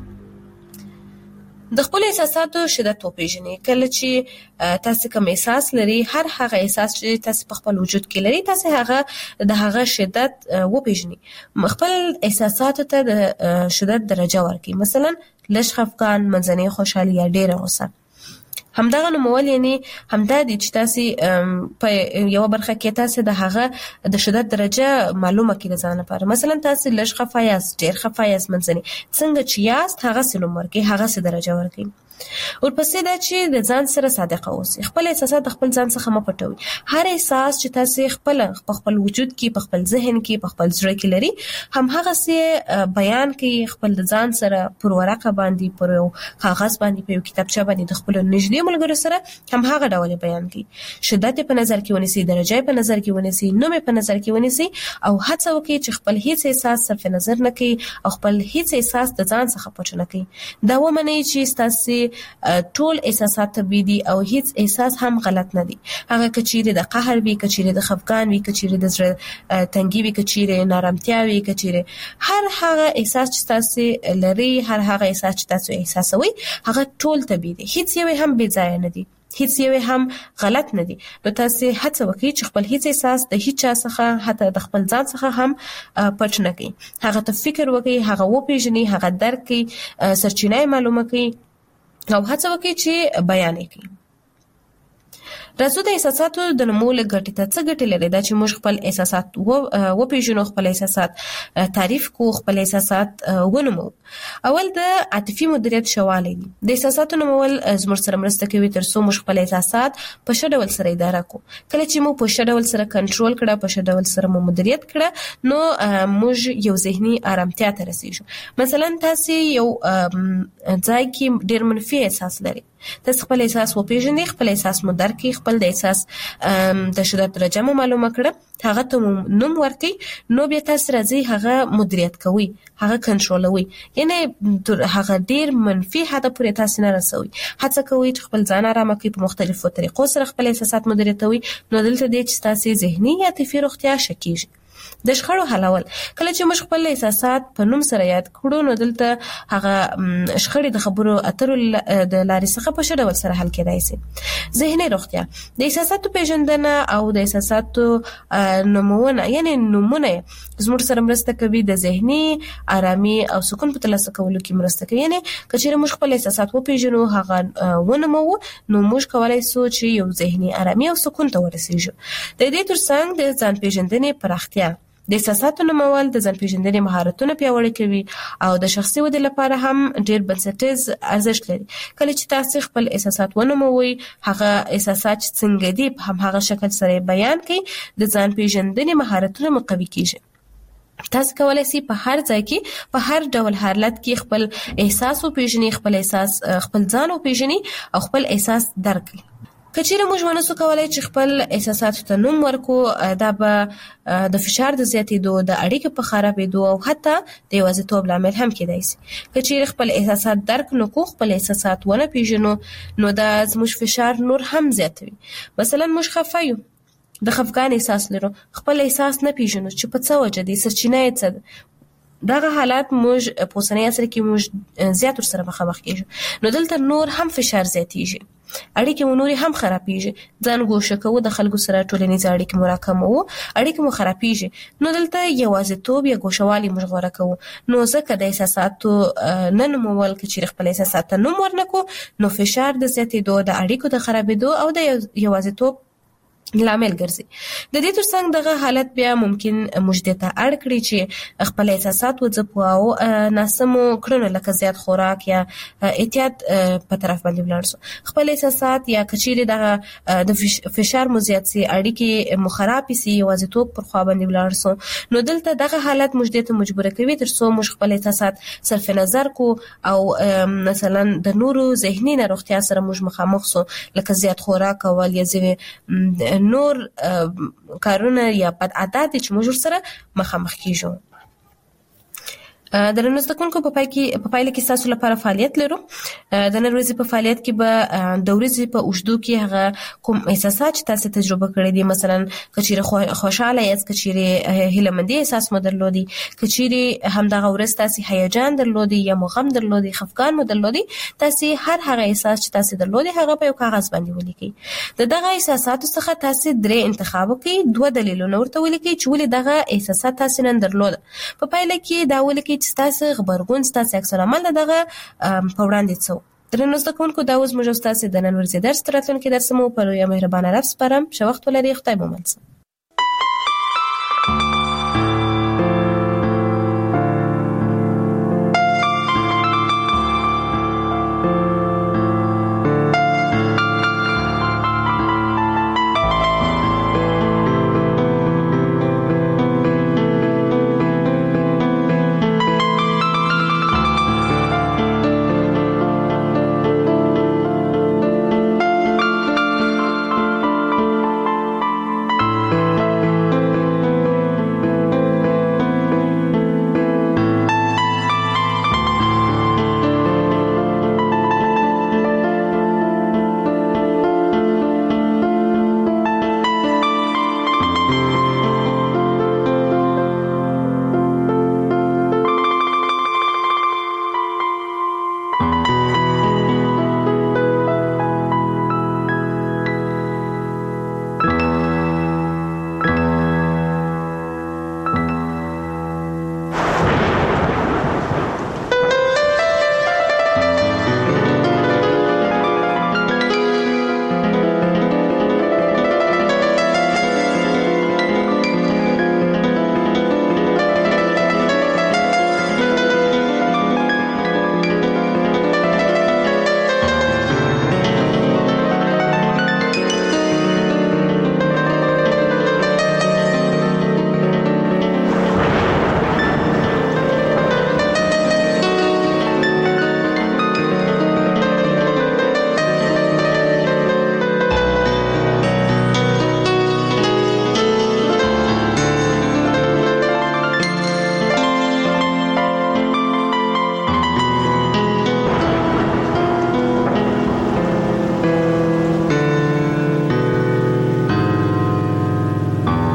د خپل احساساتو شدت وپیژنئ کله چې تاسو کوم احساس لري هر هغه احساس چې تاسو په خپل وجود کې لري تاسو هغه د هغه شدت وپیژنئ خپل احساساتو ته د شدت درجه ورکړئ مثلا لږ خفګان منځنۍ خوشحالي یا ډېره غوسه همدغه نومول یعنی همدا د چې تاسو په یو برخه کې تاسو د هغه د شدت درجه معلومه کړئ ځان لپاره. مثلا تاسو لږ خفه یاست، ډیر خفه یاست، منځني څنګه چې یاست هغه سلوم ورکړئ، هغه سره درجه ورکړئ. ورپسې دا چې د ځان سره صادق اوسئ، خپل احساسات د خپل ځان څخه مه پټوئ. هر احساس چې تاسو خپل په خپل وجود کې، په خپل ذهن کې، په خپل زړه کې لري، هم هغه سي بیان کوي خپل د ځان سره پر ورقه باندې، پر یو کاغذ باندې، په یو کتابچه باندې د خپل نږدې ملګرو سره هم هغه ډول بیان کوي. شدت په نظر کې ونیسئ، درجه په نظر کې ونیسئ، نوم په نظر کې ونیسئ او هڅه وکړئ چې خپل هیڅ احساس صرف نظر نه کړئ او خپل هیڅ احساس د ځان څخه پټ نه کړئ. دا ومنئ چې تاسو ټول احساسات طبيعي دي او هیڅ احساس هم غلط نه دي. هغه کچيره د قهر وي، کچيره د خفګان وي، کچيره د زړه تنګي وي، کچيره نارامتیا وي، کچيره هر هغه احساس چې تاسو لري، هر هغه احساس چې تاسو احساسوي، هغه ټول طبيعي دي. هیڅ یو هم بې ځای نه دي، هیڅ یو هم غلط نه دي. نو تاسو هڅه وکړئ چې خپل هیڅ احساس د هیڅ چا څخه، حتی د خپل ځان څخه هم پټ نه کړئ. هغه ته فکر وکړئ، هغه وپیژنئ، هغه درک کړئ، سرچینه معلومه کړئ او هڅه وکړئ چې بیان کړئ. راځو د احساساتو د نمول ګټې ته څه ګټې لري. دا چې موږ خپل احساسات و پیژنو، خپل احساسات تعریف کو، خپل احساسات ونمو. اول د عاطفي مدیریت شواله دي. د احساساتو نمول زموږ سره مرسته کوي تر څو موږ خپل احساسات په ښه ډول سره اداره کو. کله چې موږ په ښه ډول سره کنټرول کړه، په ښه ډول سره مو مدیریت کړه، نو موږ یو ذهني آرامتیا ته رسیږو. مثلا تاسو یو ځای کې ډیر منفي احساس لري، تاسو خپل احساس وپیژنئ، خپل احساس مو درک کړئ، خپل د احساس د شدت درجه مو معلومه کړه، هغه ته نوم ورکړئ، نو بیا تاسو راځي هغه مدیریت کوئ، هغه کنټرولوي. یعنی هغه ډیر منفي حد پورې تاسو نه رسوي. هڅه کوئ چې خپل ځان آرام کړئ، په مختلفو طریقو سره خپل احساسات مدیریتوي. نو دلته دې چې تاسو ذهني یا عاطفي روغتیا شکیږي. د شخړو حلول، کله چې موږ خپل احساسات په نوم سره یاد کړو، نو دلته هغه شخړې د خبرو اترو د لارې څخه په ښه ډول سره حل کېدای شي. ذهني روغتیا، د احساساتو پیژندنه او د احساساتو نومونه یعنی نومونه زموږ سره مرسته کوي د ذهني آرامي او سکون په ترلاسه کولو کې مرسته کوي. یعنی کچېرې موږ خپل احساسات وپیژنو، هغه ونمو، نو موږ کولای شو چې یو ذهني آرامي او سکون ته ورسیږو. د دې ترڅنګ د ځان پیژندنې پراختیا، د احساساتو نومول د ځان پیژندنې مهارتونه پیاوړي کوي او د شخصي ودې لپاره هم ډېر بنسټیز ارزښت لري. کله چې تاسو خپل احساسات ونوموئ، هغه احساسات څنګه دي په هم هغه شکل سره بیان کړئ، د ځان پیژندنې مهارتونه مو قوي کیږي. تاسو کولای شئ په هر ځای کې، په هر ډول حالت کې خپل احساس وپیژنئ، خپل احساس خپل ځان وپیژنئ او خپل احساس درک کړئ. کچېرې موږ ونه سو کولای چې خپل احساساتو ته نوم ورکو، دا به د فشار د زیاتېدو، د اړیکو په خرابېدو او حتی د یوازیتوب لامل هم کېدای شي. کچېرې خپل احساسات درک نکړو، خپل احساسات ونه پیژنو، نو دا زموږ فشار نور هم زیاتوي. مثلا موږ خفه یو، د خفګان احساس لرو، خپل احساس نه پیژنو چې په څه وجه دی، سرچینه یې څه ده. دغه حالات موږ په اوسنۍ عصر کې موږ زیات ورسره مخامخ کېږو. نو دلته نور هم فشار زیاتېږي، اړیکې مو نورې هم خرابېږي، ځان ګوښه کوو، د خلکو سره ټولنیز اړیکې مو راکموو، اړیکې مو خرابېږي. نو دلته یوازیتوب یا ګوښهوالي موږ غوره کوو. نو ځکه د احساساتو نه نومول، که چېرې خپل احساسات ته نوم ورنکړو، نو فشار د زیاتېدو، د اړیکو د خرابېدو او د یوازیتوب لامل ګرځي. د دې ترڅنګ دغه حالت بیا ممکن موږ دې ته اړ کړي چې خپل احساسات وځپو او ناسمو کړنو لکه زیات خوراک یا اعتیاد په طرف باندې ولاړ شو. خپل احساسات یا کچېرې دغه د فشار مو زیات سي، اړیکې مو خراب سي، یوازیتوب پر خوا باندې ولاړ شو، نو دلته دغه حالت موږ دې ته مجبور کوي تر څو موږ خپل احساسات صرف نظر کو او مثلا د نورو ذهني ناروغتیا سره موږ مخامخ شو، لکه زیات خوراک او یا ځینې نور کارونه یا بد عادت چې موږ سره مخامخ کیږو. د نن زده کوونکو په پای کې په پایله کې تاسو لپاره فعالیت لرو. د نن ورځې په فعالیت کې به د ورځې په اوږدو کې هغه کوم احساسات چې تاسو تجربه کړی دي، مثلا کچېرې خوشاله یاست، کچېرې هیله‌مندي احساس مو درلودي، کچېرې همدغه ورځ تاسو هیجان درلودي یا مو غم درلودي، خفګان مو درلودي، تاسو هر هغه احساس چې تاسو درلودي هغه په یو کاغذ باندې ولیکئ. د دغه احساساتو څخه تاسو درې انتخاب وکړئ، دوه دلیلونه ورته ولیکئ چې ولې دغه احساسات تاسو نن درلود. په پایله کې دا ولیکئ چې تاسو غبرګون، تاسو عکس العمل دغه په وړاندې څو درنو زده کوونکو دا اوس موږ تاسو د نن ورځې درس تراتلونکي درس مو په لوی مهربانه رب سپارم چې وخت ولري خدای مو منځ